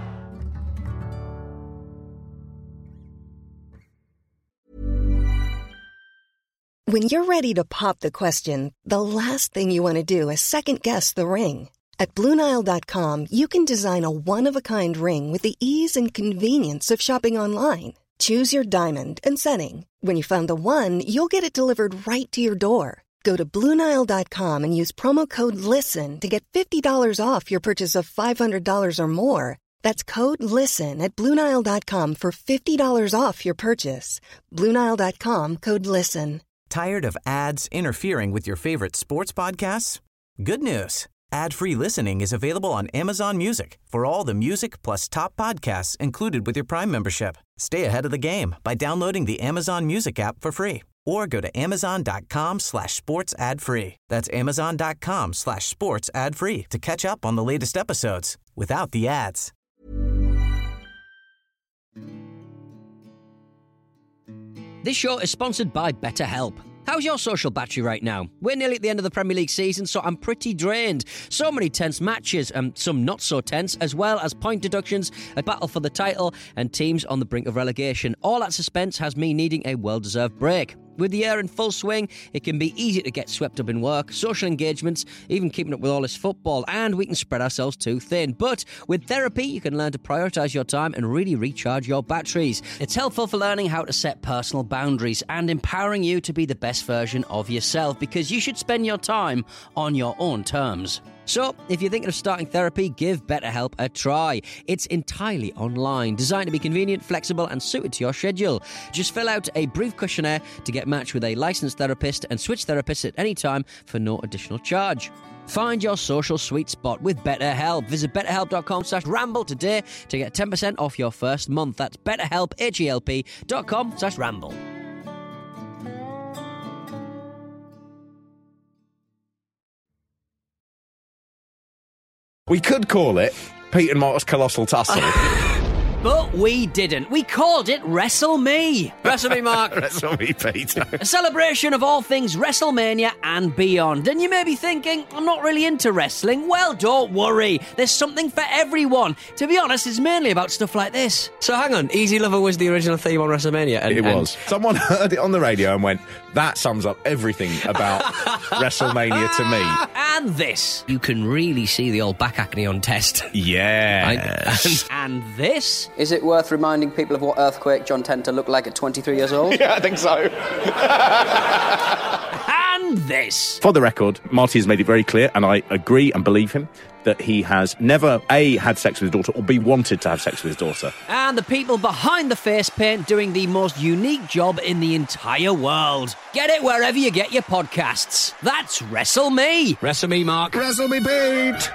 When you're ready to pop the question, the last thing you want to do is second-guess the ring. At Blue Nile dot com, you can design a one-of-a-kind ring with the ease and convenience of shopping online. Choose your diamond and setting. When you find the one, you'll get it delivered right to your door. Go to Blue Nile dot com and use promo code LISTEN to get fifty dollars off your purchase of five hundred dollars or more. That's code LISTEN at Blue Nile dot com for fifty dollars off your purchase. Blue Nile dot com, code LISTEN. Tired of ads interfering with your favorite sports podcasts? Good news. Ad-free listening is available on Amazon Music for all the music plus top podcasts included with your Prime membership. Stay ahead of the game by downloading the Amazon Music app for free or go to amazon.com slash sports ad free. That's amazon.com slash sports ad free to catch up on the latest episodes without the ads. This show is sponsored by BetterHelp. How's your social battery right now? We're nearly at the end of the Premier League season, so I'm pretty drained. So many tense matches, and some not so tense, as well as point deductions, a battle for the title, and teams on the brink of relegation. All that suspense has me needing a well-deserved break. With the year in full swing, it can be easy to get swept up in work, social engagements, even keeping up with all this football, and we can spread ourselves too thin. But with therapy, you can learn to prioritise your time and really recharge your batteries. It's helpful for learning how to set personal boundaries and empowering you to be the best version of yourself, because you should spend your time on your own terms. So, if you're thinking of starting therapy, give BetterHelp a try. It's entirely online, designed to be convenient, flexible, and suited to your schedule. Just fill out a brief questionnaire to get matched with a licensed therapist and switch therapists at any time for no additional charge. Find your social sweet spot with BetterHelp. Visit betterhelp.com slash ramble today to get ten percent off your first month. That's betterhelp, H-E-L-P dot com slash ramble. We could call it Pete and Mark's Colossal Tussle. But we didn't. We called it Wrestle Me. Wrestle Me, Mark. Wrestle Me, Peter. A celebration of all things WrestleMania and beyond. And you may be thinking, I'm not really into wrestling. Well, don't worry. There's something for everyone. To be honest, it's mainly about stuff like this. So hang on, Easy Lover was the original theme on WrestleMania? And, it and... was. Someone heard it on the radio and went, that sums up everything about WrestleMania to me. And this. You can really see the old back acne on test. Yeah. And, and this. Is it worth reminding people of what Earthquake John Tenta looked like at twenty-three years old? Yeah, I think so. And this. For the record, Marty has made it very clear, and I agree and believe him, that he has never, A, had sex with his daughter, or B, wanted to have sex with his daughter. And the people behind the face paint doing the most unique job in the entire world. Get it wherever you get your podcasts. That's Wrestle Me. Wrestle Me, Mark. Wrestle Me, Pete.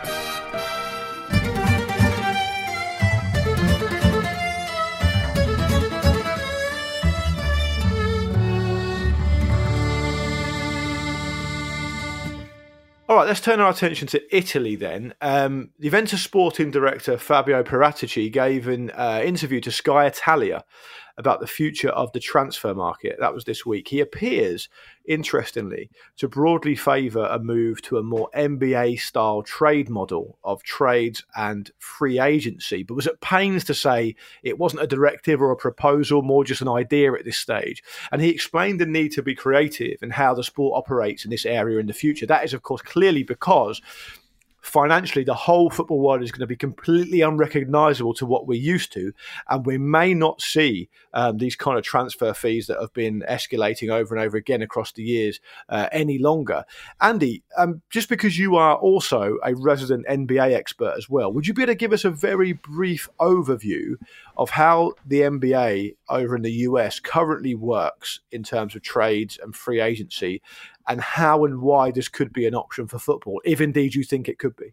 All right, let's turn our attention to Italy then. Um, the Juventus sporting director Fabio Paratici gave an uh, interview to Sky Italia about the future of the transfer market. That was this week. He appears, interestingly, to broadly favour a move to a more N B A-style trade model of trades and free agency, but was at pains to say it wasn't a directive or a proposal, more just an idea at this stage. And he explained the need to be creative and how the sport operates in this area in the future. That is, of course, clearly because financially, the whole football world is going to be completely unrecognisable to what we're used to, and we may not see um, these kind of transfer fees that have been escalating over and over again across the years uh, any longer. Andy, um, just because you are also a resident N B A expert as well, would you be able to give us a very brief overview of how the N B A over in the U S currently works in terms of trades and free agency, and how and why this could be an option for football, if indeed you think it could be?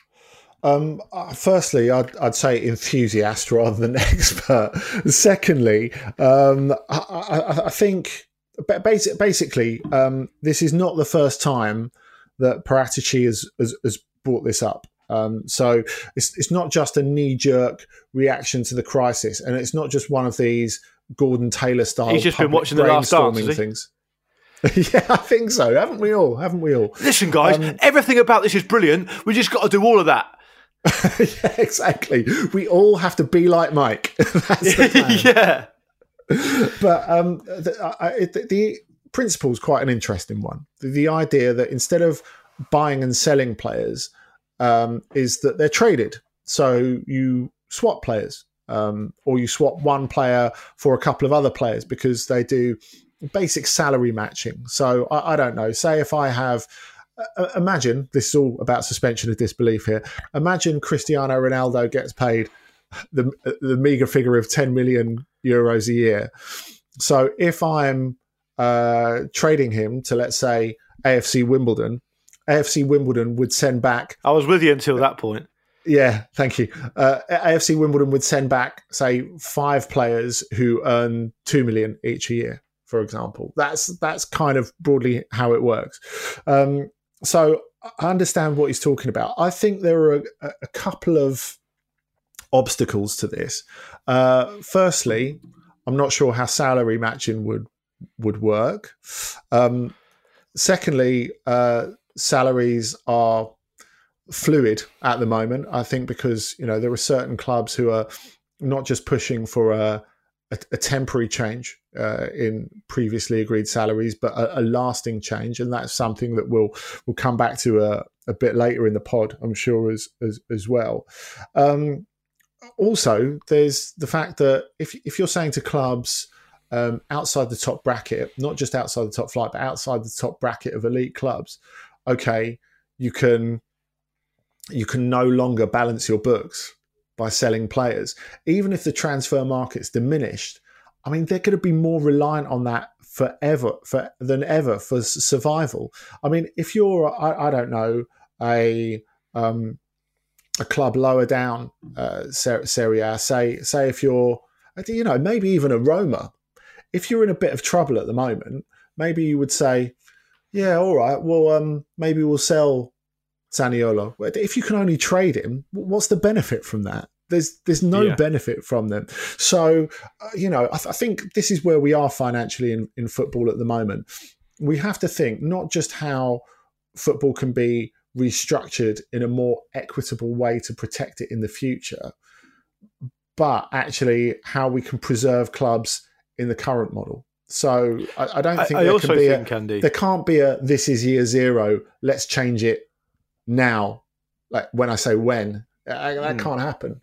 Um, firstly, I'd, I'd say enthusiast rather than expert. Secondly, um, I, I, I think basic, basically um, this is not the first time that Paratici has, has, has brought this up. Um, so it's, it's not just a knee-jerk reaction to the crisis, and it's not just one of these Gordon Taylor style. He's just been watching The Last Dance, has he? Things. Yeah, I think so. Haven't we all? Haven't we all? Listen, guys, um, everything about this is brilliant. We just got to do all of that. Yeah, exactly. We all have to be like Mike. That's the plan. Yeah. But um, the, I, the, the principle is quite an interesting one. The, the idea that instead of buying and selling players, um, is that they're traded. So you swap players, um, or you swap one player for a couple of other players because they do basic salary matching. So I, I don't know, say if I have, uh, imagine, this is all about suspension of disbelief here, imagine Cristiano Ronaldo gets paid the, the meagre figure of ten million euros a year. So if I'm uh, trading him to, let's say, A F C Wimbledon, A F C Wimbledon would send back... I was with you until that point. Yeah, thank you. Uh, A F C Wimbledon would send back, say, five players who earn two million each a year, for example. That's that's kind of broadly how it works. Um, so I understand what he's talking about. I think there are a, a couple of obstacles to this. Uh, firstly, I'm not sure how salary matching would would work. Um, secondly, uh, salaries are fluid at the moment. I think because you know there are certain clubs who are not just pushing for a A, a temporary change uh, in previously agreed salaries, but a, a lasting change, and that's something that we'll we'll come back to a, a bit later in the pod, I'm sure, as as, as well. Um, also, there's the fact that if if you're saying to clubs um, outside the top bracket, not just outside the top flight, but outside the top bracket of elite clubs, okay, you can you can no longer balance your books by selling players. Even if the transfer market's diminished, I mean, they're going to be more reliant on that forever for, than ever for survival. I mean, if you're, I, I don't know, a um, a club lower down uh, Serie A, say, say if you're, you know, maybe even a Roma, if you're in a bit of trouble at the moment, maybe you would say, yeah, all right, well, um, maybe we'll sell Zaniolo. If you can only trade him, what's the benefit from that? There's there's no Yeah. benefit from them. So, uh, you know, I, th- I think this is where we are financially in, in football at the moment. We have to think not just how football can be restructured in a more equitable way to protect it in the future, but actually how we can preserve clubs in the current model. So I, I don't think I, I there also can be think, a, Andy, there can't be a this is year zero, let's change it now. Like when I say when, uh, that Hmm. can't happen.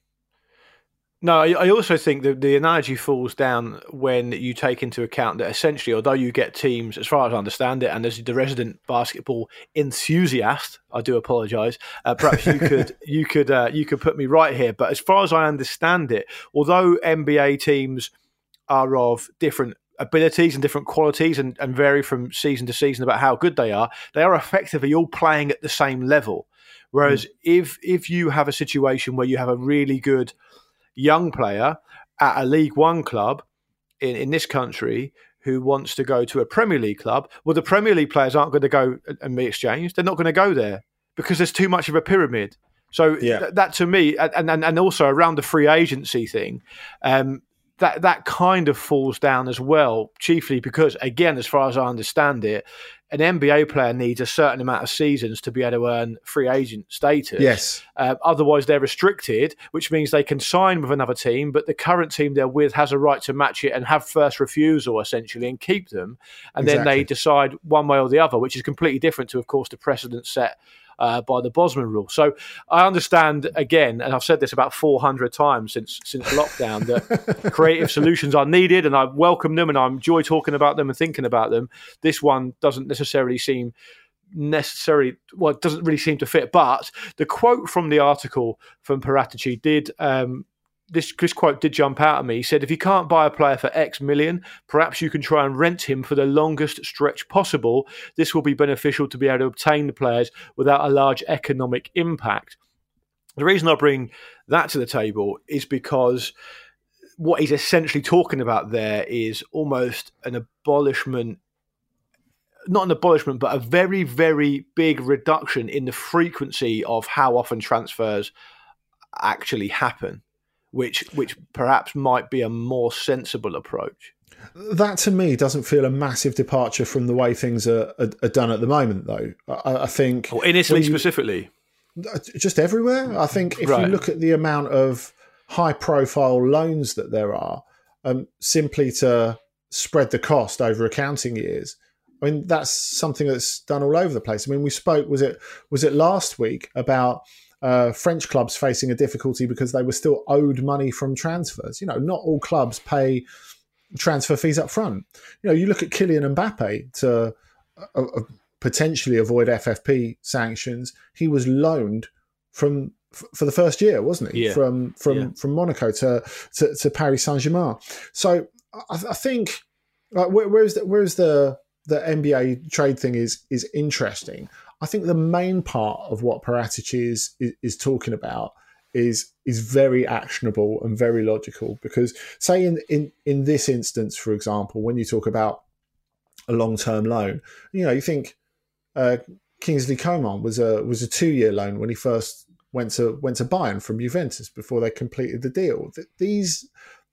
No, I I also think that the analogy falls down when you take into account that essentially, although you get teams, as far as I understand it, and as the resident basketball enthusiast, I do apologise. Uh, perhaps you could you could uh, you could put me right here. But as far as I understand it, although N B A teams are of different abilities and different qualities and, and vary from season to season about how good they are, they are effectively all playing at the same level. Whereas mm. if if you have a situation where you have a really good young player at a League One club in, in this country who wants to go to a Premier League club, well, the Premier League players aren't going to go and be exchanged. They're not going to go there because there's too much of a pyramid. So yeah. th- that to me, and, and and also around the free agency thing, um, that that kind of falls down as well, chiefly because, again, as far as I understand it, an N B A player needs a certain amount of seasons to be able to earn free agent status. Yes. Uh, otherwise, they're restricted, which means they can sign with another team, but the current team they're with has a right to match it and have first refusal, essentially, and keep them. And Exactly. then they decide one way or the other, which is completely different to, of course, the precedent set Uh, by the Bosman rule. So I understand, again, and I've said this about four hundred times since since lockdown, that creative solutions are needed, and I welcome them and I enjoy talking about them and thinking about them. This one doesn't necessarily seem necessarily, well, it doesn't really seem to fit. But the quote from the article from Paratici did, um, this, this quote did jump out at me. He said, if you can't buy a player for X million, perhaps you can try and rent him for the longest stretch possible. This will be beneficial to be able to obtain the players without a large economic impact. The reason I bring that to the table is because what he's essentially talking about there is almost an abolishment, not an abolishment, but a very, very big reduction in the frequency of how often transfers actually happen. Which, which perhaps might be a more sensible approach. That to me doesn't feel a massive departure from the way things are, are, are done at the moment, though. I, I think well, in Italy you, specifically, just everywhere. I think if right. you look at the amount of high-profile loans that there are, um, simply to spread the cost over accounting years, I mean that's something that's done all over the place. I mean, we spoke was it was it last week about. Uh, French clubs facing a difficulty because they were still owed money from transfers. You know, not all clubs pay transfer fees up front. You know, you look at Kylian Mbappe to uh, uh, potentially avoid F F P sanctions. He was loaned from f- for the first year, wasn't he? Yeah. From from yeah. from Monaco to to, to Paris Saint-Germain. So I, I think like, where, where's the, where's the the N B A trade thing is is interesting. I think the main part of what Paratici is, is is talking about is is very actionable and very logical. Because say in, in, in this instance, for example, when you talk about a long term loan, you know, you think uh, Kingsley Coman was a was a two year loan when he first went to went to Bayern from Juventus before they completed the deal. These.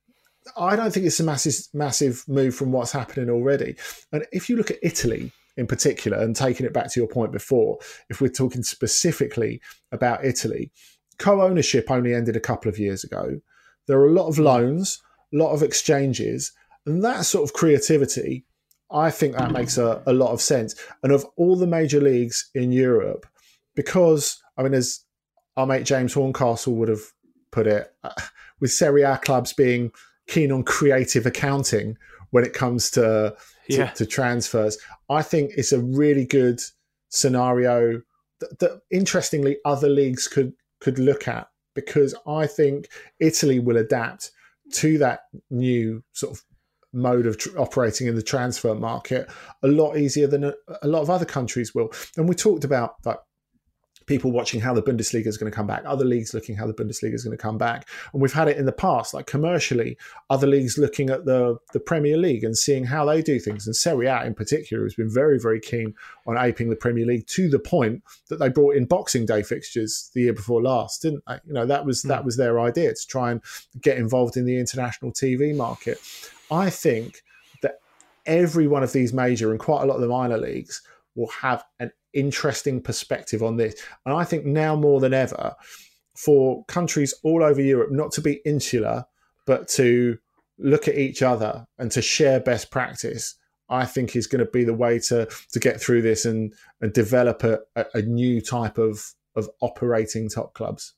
I don't think it's a massive massive move from what's happening already. And if you look at Italy in particular, and taking it back to your point before, if we're talking specifically about Italy, co-ownership only ended a couple of years ago. There are a lot of loans, a lot of exchanges, and that sort of creativity, I think that makes a, a lot of sense. And of all the major leagues in Europe, because, I mean, as our mate James Horncastle would have put it, uh, with Serie A clubs being keen on creative accounting when it comes to, to, yeah. to transfers, I think it's a really good scenario that, that, interestingly, other leagues could could look at, because I think Italy will adapt to that new sort of mode of tr- operating in the transfer market a lot easier than a, a lot of other countries will. And we talked about like people watching how the Bundesliga is going to come back, other leagues looking how the Bundesliga is going to come back. And we've had it in the past, like commercially, other leagues looking at the, the Premier League and seeing how they do things. And Serie A in particular has been very, very keen on aping the Premier League to the point that they brought in Boxing Day fixtures the year before last, didn't they? You know, that was, mm. that was their idea, to try and get involved in the international T V market. I think that every one of these major and quite a lot of the minor leagues will have an interesting perspective on this. And I think now more than ever, for countries all over Europe not to be insular, but to look at each other and to share best practice, I think is going to be the way to to get through this and, and develop a, a new type of, of operating top clubs.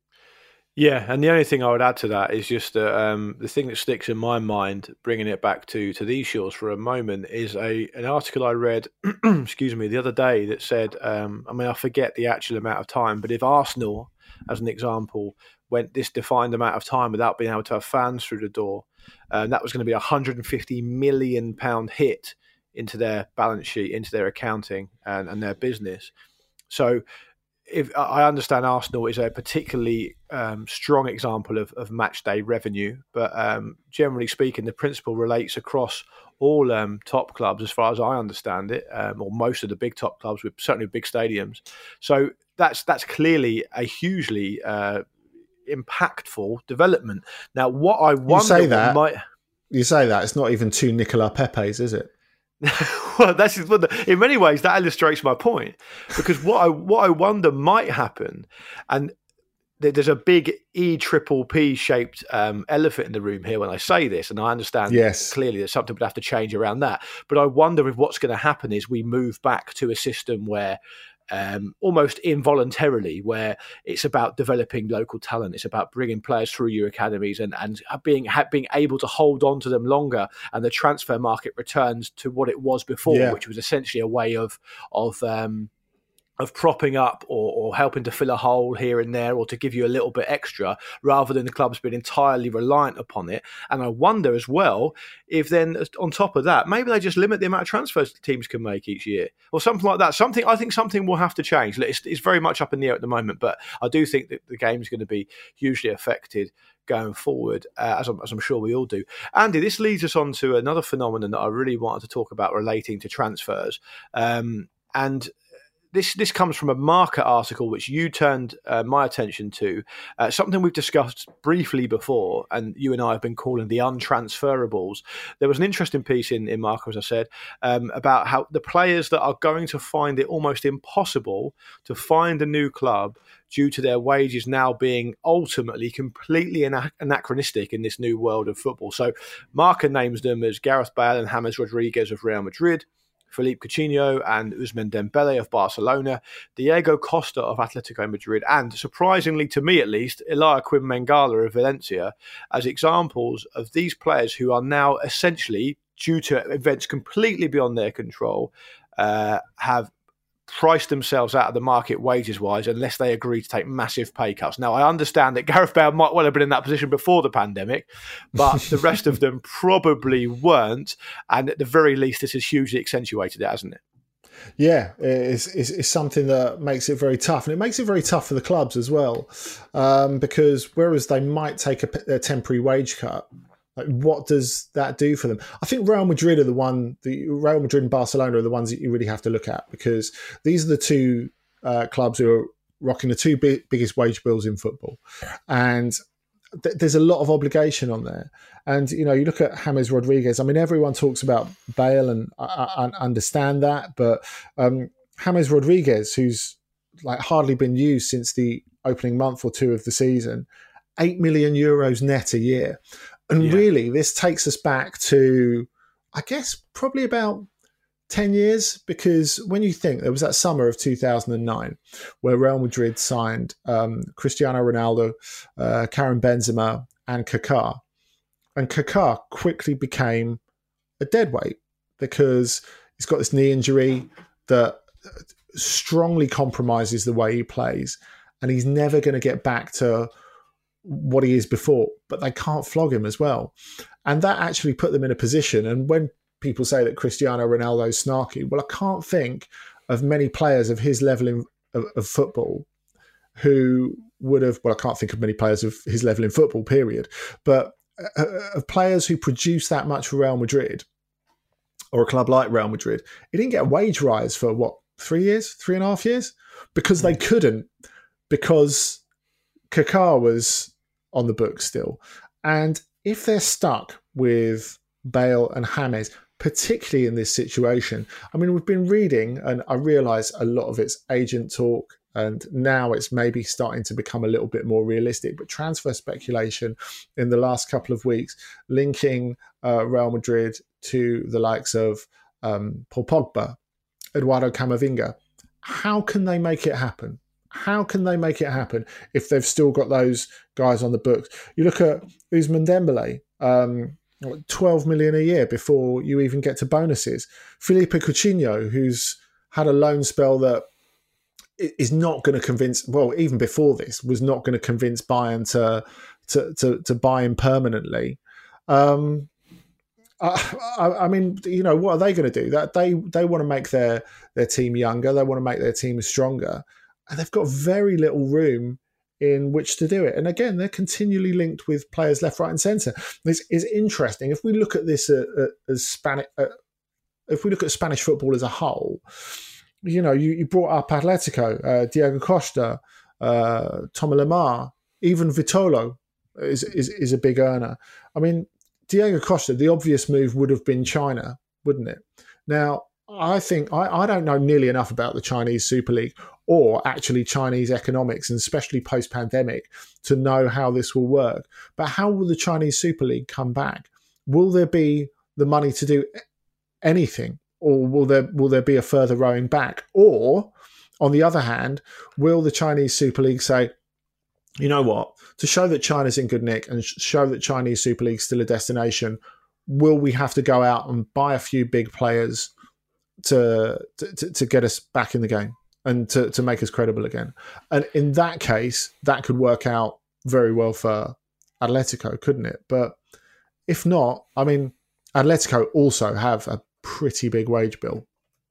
Yeah, and the only thing I would add to that is just that um, the thing that sticks in my mind, bringing it back to, to these shores for a moment, is a an article I read, excuse me, the other day that said, um, I mean, I forget the actual amount of time, but if Arsenal, as an example, went this defined amount of time without being able to have fans through the door, um, that was going to be a one hundred fifty million pounds hit into their balance sheet, into their accounting and, and their business. So if I understand Arsenal is a particularly um, strong example of, of match day revenue, but um, generally speaking, the principle relates across all um, top clubs, as far as I understand it, um, or most of the big top clubs with certainly big stadiums. So that's that's clearly a hugely uh, impactful development. Now, what I wonder, you say that might... you say that it's not even two Nicola Pepes, is it? Well, that's in many ways that illustrates my point, because what I what I wonder might happen, and there's a big E triple P shaped um, elephant in the room here when I say this, and I understand yes. clearly that something would have to change around that. But I wonder if what's going to happen is we move back to a system where, um, almost involuntarily, where it's about developing local talent, it's about bringing players through your academies and and being being able to hold on to them longer, and the transfer market returns to what it was before, yeah. which was essentially a way of of um, of propping up or, or helping to fill a hole here and there, or to give you a little bit extra, rather than the clubs being entirely reliant upon it. And I wonder as well if then on top of that, maybe they just limit the amount of transfers teams can make each year or something like that. Something I think something will have to change. It's, it's very much up in the air at the moment, but I do think that the game is going to be hugely affected going forward, uh, as, I'm, as I'm sure we all do. Andy, this leads us on to another phenomenon that I really wanted to talk about relating to transfers. Um, and This this comes from a Marca article which you turned uh, my attention to, uh, something we've discussed briefly before, and you and I have been calling the untransferables. There was an interesting piece in, in Marca, as I said, um, about how the players that are going to find it almost impossible to find a new club due to their wages now being ultimately completely ana- anachronistic in this new world of football. So Marca names them as Gareth Bale and James Rodriguez of Real Madrid, Philippe Coutinho and Ousmane Dembele of Barcelona, Diego Costa of Atletico Madrid, and, surprisingly to me at least, Eliaquim Mangala of Valencia, as examples of these players who are now essentially, due to events completely beyond their control, uh, have priced themselves out of the market wages-wise unless they agree to take massive pay cuts. Now, I understand that Gareth Bale might well have been in that position before the pandemic, but the rest of them probably weren't, and at the very least, this has hugely accentuated it, hasn't it? Yeah, it's, it's, it's something that makes it very tough, and it makes it very tough for the clubs as well, um, because whereas they might take a, a temporary wage cut, like, what does that do for them? I think Real Madrid are the one, the Real Madrid and Barcelona are the ones that you really have to look at, because these are the two uh, clubs who are rocking the two big, biggest wage bills in football. And th- there's a lot of obligation on there. And, you know, you look at James Rodriguez, I mean, everyone talks about Bale, and I, I understand that, but um, James Rodriguez, who's like hardly been used since the opening month or two of the season, eight million euros net a year. And yeah. really, this takes us back to, I guess, probably about ten years, because when you think there was that summer of two thousand nine where Real Madrid signed um, Cristiano Ronaldo, uh, Karim Benzema and Kaká. And Kaká quickly became a deadweight because he's got this knee injury that strongly compromises the way he plays, and he's never going to get back to what he is before, but they can't flog him as well. And that actually put them in a position. And when people say that Cristiano Ronaldo is snarky, well, I can't think of many players of his level in, of, of football who would have, well, I can't think of many players of his level in football, period, but uh, of players who produce that much for Real Madrid or a club like Real Madrid, he didn't get a wage rise for what, three years, three and a half years? Because they couldn't, because Kaká was on the book still. And if they're stuck with Bale and James, particularly in this situation, I mean, we've been reading, and I realise a lot of it's agent talk, and now it's maybe starting to become a little bit more realistic, but transfer speculation in the last couple of weeks linking uh, Real Madrid to the likes of um, Paul Pogba, Eduardo Camavinga. How can they make it happen? How can they make it happen if they've still got those guys on the books? You look at Ousmane Dembele, um, twelve million a year before you even get to bonuses. Felipe Coutinho, who's had a loan spell that is not going to convince, well, even before this, was not going to convince Bayern to to to, to buy him permanently. Um, I, I, I mean, you know, what are they going to do? That they they want to make their their team younger. They want to make their team stronger, and they've got very little room in which to do it. And again, they're continually linked with players left, right, and centre. This is interesting. If we look at this uh, uh, as Spanish, uh, if we look at Spanish football as a whole. You know, you, you brought up Atletico, uh, Diego Costa, uh, Thomas Lemar, even Vitolo is, is is a big earner. I mean, Diego Costa, the obvious move would have been China, wouldn't it? Now, I think, I, I don't know nearly enough about the Chinese Super League or actually Chinese economics, and especially post-pandemic, to know how this will work. But how will the Chinese Super League come back? Will there be the money to do anything? Or will there will there be a further rowing back? Or, on the other hand, will the Chinese Super League say, you know what, to show that China's in good nick and show that Chinese Super League's still a destination, will we have to go out and buy a few big players to to, to get us back in the game and to, to make us credible again? And in that case, that could work out very well for Atletico, couldn't it? But if not, I mean, Atletico also have a pretty big wage bill.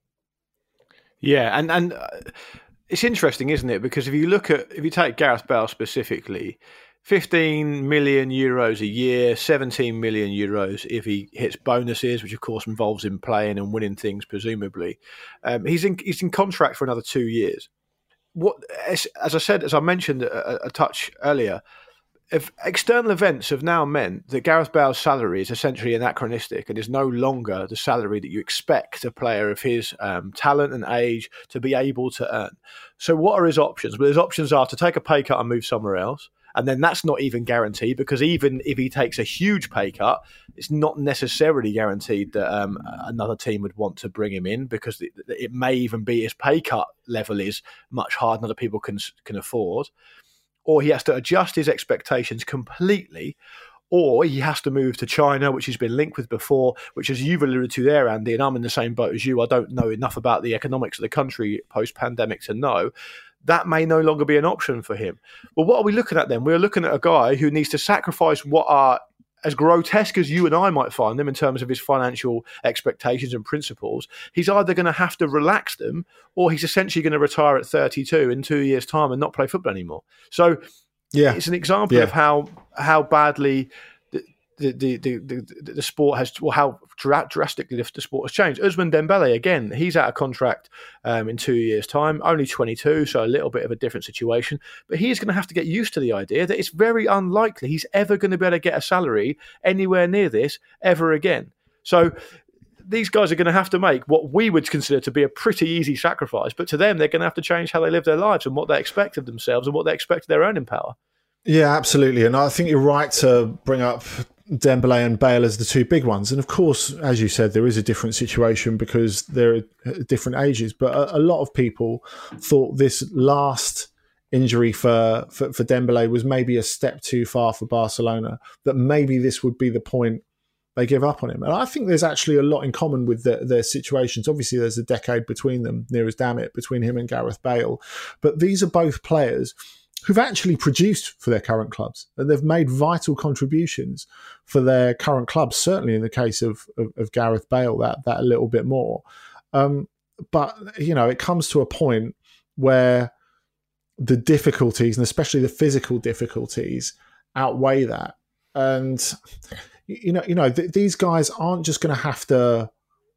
Yeah, and and uh, it's interesting, isn't it? Because if you look at, if you take Gareth Bale specifically, fifteen million euros a year, seventeen million euros if he hits bonuses, which of course involves him playing and winning things, presumably. Um, he's in he's in contract for another two years. What, as, as I said, as I mentioned a, a touch earlier, if external events have now meant that Gareth Bale's salary is essentially anachronistic and is no longer the salary that you expect a player of his um, talent and age to be able to earn. So what are his options? Well, his options are to take a pay cut and move somewhere else. And then that's not even guaranteed, because even if he takes a huge pay cut, it's not necessarily guaranteed that um, another team would want to bring him in, because it, it may even be his pay cut level is much higher than other people can can afford. Or he has to adjust his expectations completely, or he has to move to China, which he's been linked with before, which, as you've alluded to there, Andy, and I'm in the same boat as you, I don't know enough about the economics of the country post-pandemic to know, that may no longer be an option for him. Well, what are we looking at then? We're looking at a guy who needs to sacrifice what are, as grotesque as you and I might find them in terms of his financial expectations and principles. He's either going to have to relax them, or he's essentially going to retire at thirty-two in two years' time and not play football anymore. So yeah, it's an example yeah. of how how badly the the, the the the sport has, or how drastically the sport has changed. Ousmane Dembele, again, he's out of contract um, in two years' time, only twenty-two, so a little bit of a different situation. But he is going to have to get used to the idea that it's very unlikely he's ever going to be able to get a salary anywhere near this ever again. So these guys are going to have to make what we would consider to be a pretty easy sacrifice, but to them, they're going to have to change how they live their lives and what they expect of themselves and what they expect of their earning power. Yeah, absolutely. And I think you're right to bring up Dembele and Bale as the two big ones. And of course, as you said, there is a different situation because they're at different ages. But a, a lot of people thought this last injury for, for, for Dembele was maybe a step too far for Barcelona, that maybe this would be the point they give up on him. And I think there's actually a lot in common with the, their situations. Obviously, there's a decade between them, near as damn it, between him and Gareth Bale. But these are both players who've actually produced for their current clubs, and they've made vital contributions for their current clubs, certainly in the case of, of, of Gareth Bale, that, that a little bit more. Um, but, you know, it comes to a point where the difficulties, and especially the physical difficulties, outweigh that. And you know, you know, th- these guys aren't just going to have to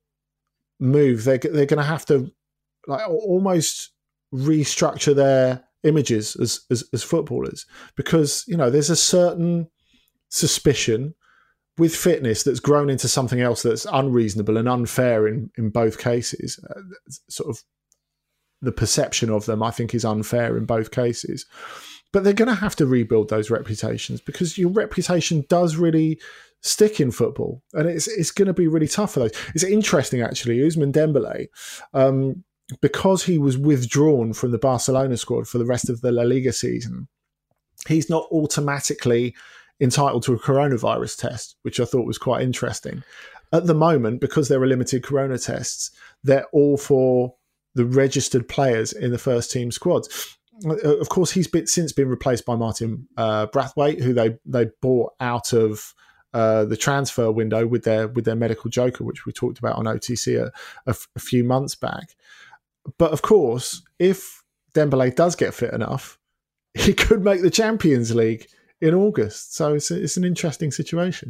move; they're they're going to have to like almost restructure their images as, as as footballers, because you know there's a certain suspicion with fitness that's grown into something else that's unreasonable and unfair in in both cases. Uh, sort of the perception of them, I think, is unfair in both cases. But they're going to have to rebuild those reputations, because your reputation does really stick in football, and it's it's going to be really tough for those. It's interesting, actually, Ousmane Dembélé, um, because he was withdrawn from the Barcelona squad for the rest of the La Liga season, he's not automatically entitled to a coronavirus test, which I thought was quite interesting. At the moment, because there are limited corona tests, they're all for the registered players in the first team squads. Of course, he's been, since been replaced by Martin uh, Braithwaite, who they they bought out of uh, the transfer window with their with their medical joker, which we talked about on O T C a, a, f- a few months back. But of course, if Dembélé does get fit enough, he could make the Champions League in August. So it's a, it's an interesting situation.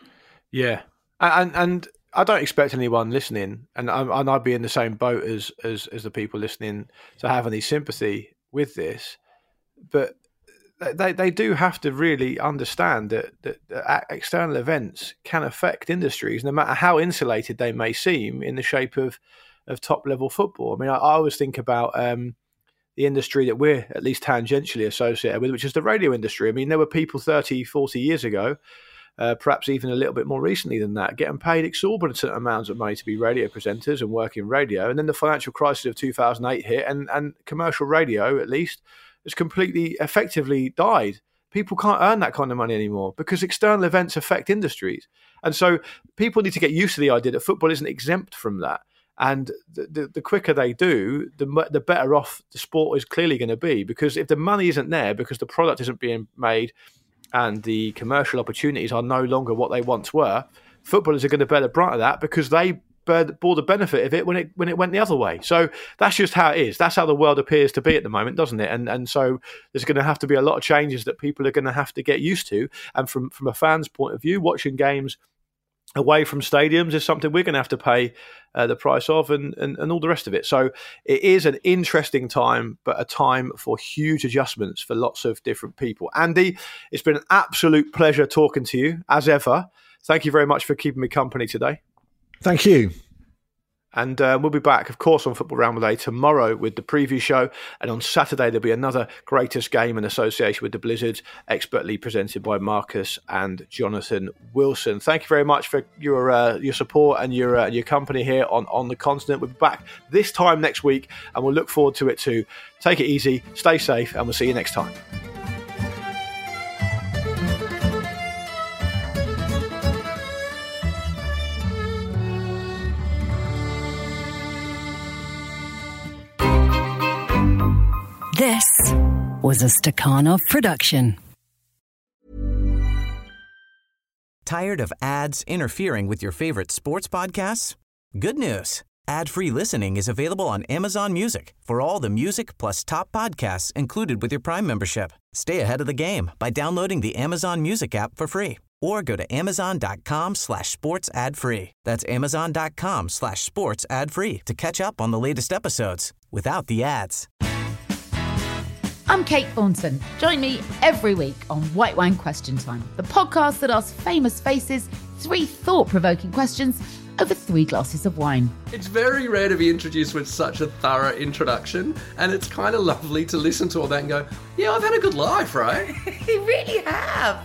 Yeah, and and I don't expect anyone listening, and I, and I'd be in the same boat as as as the people listening, to have any sympathy with this, but they they do have to really understand that, that, that external events can affect industries, no matter how insulated they may seem in the shape of, of top level football. I mean, I, I always think about um, the industry that we're at least tangentially associated with, which is the radio industry. I mean, there were people thirty, forty years ago, uh, perhaps even a little bit more recently than that, getting paid exorbitant amounts of money to be radio presenters and work in radio. And then the financial crisis of two thousand eight hit, and, and commercial radio, at least, has completely effectively died. People can't earn that kind of money anymore because external events affect industries. And so people need to get used to the idea that football isn't exempt from that. And the, the, the quicker they do, the, the better off the sport is clearly going to be, because if the money isn't there, because the product isn't being made, and the commercial opportunities are no longer what they once were, footballers are going to bear the brunt of that, because they bore the benefit of it when it when it went the other way. So that's just how it is. That's how the world appears to be at the moment, doesn't it? And and so there's going to have to be a lot of changes that people are going to have to get used to. And from, from a fan's point of view, watching games away from stadiums is something we're going to have to pay uh, the price of, and, and, and all the rest of it. So it is an interesting time, but a time for huge adjustments for lots of different people. Andy, it's been an absolute pleasure talking to you, as ever. Thank you very much for keeping me company today. Thank you. And uh, we'll be back, of course, on Football Ramble Day tomorrow with the preview show. And on Saturday, there'll be another greatest game in association with the Blizzards, expertly presented by Marcus and Jonathan Wilson. Thank you very much for your uh, your support and your uh, your company here on, on the continent. We'll be back this time next week, and we'll look forward to it too. Take it easy, stay safe, and we'll see you next time. This was a Stakhanov production. Tired of ads interfering with your favorite sports podcasts? Good news. Ad-free listening is available on Amazon Music for all the music plus top podcasts included with your Prime membership. Stay ahead of the game by downloading the Amazon Music app for free, or go to amazon.com slash sports ad free. That's amazon.com slash sports ad free to catch up on the latest episodes without the ads. I'm Kate Thornton. Join me every week on White Wine Question Time, the podcast that asks famous faces three thought-provoking questions over three glasses of wine. It's very rare to be introduced with such a thorough introduction, and it's kind of lovely to listen to all that and go, yeah, I've had a good life, right? You really have.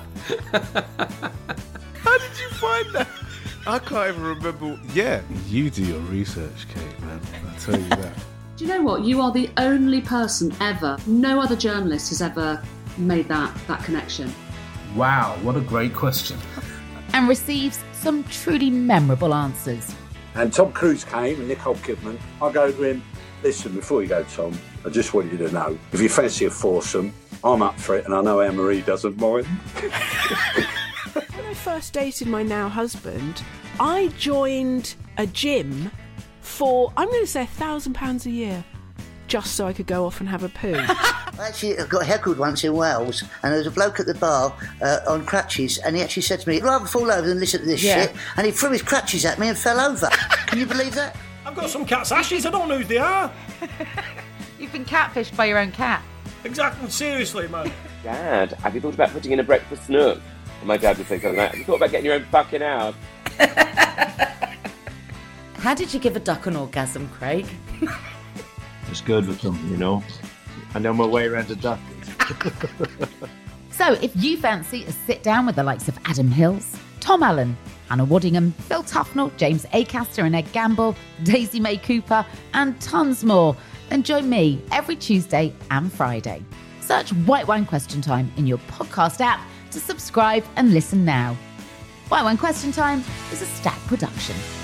How did you find that? I can't even remember. Yeah, you do your research, Kate, man. I'll tell you that. Do you know what? You are the only person ever, no other journalist has ever made that, that connection. Wow, what a great question. And receives some truly memorable answers. And Tom Cruise came, and Nicole Kidman. I go to him, listen, before you go, Tom, I just want you to know, if you fancy a foursome, I'm up for it, and I know Anne-Marie doesn't mind. When I first dated my now husband, I joined a gym for, I'm going to say, a thousand pounds a year, just so I could go off and have a poo. I actually got heckled once in Wales, and there was a bloke at the bar uh, on crutches, and he actually said to me, "I'd rather fall over than listen to this Yeah. shit," and he threw his crutches at me and fell over. Can you believe that? I've got some cat's ashes, I don't know who they are. You've been catfished by your own cat. Exactly, seriously, man. Dad, have you thought about putting in a breakfast nook? And my dad would say something like, have you thought about getting your own fucking house? How did you give a duck an orgasm, Craig? It's good with them, you know. I know my way around a duck. So if you fancy a sit down with the likes of Adam Hills, Tom Allen, Hannah Waddingham, Phil Tufnell, James Acaster and Ed Gamble, Daisy May Cooper, and tons more, then join me every Tuesday and Friday. Search White Wine Question Time in your podcast app to subscribe and listen now. White Wine Question Time is a Stack production.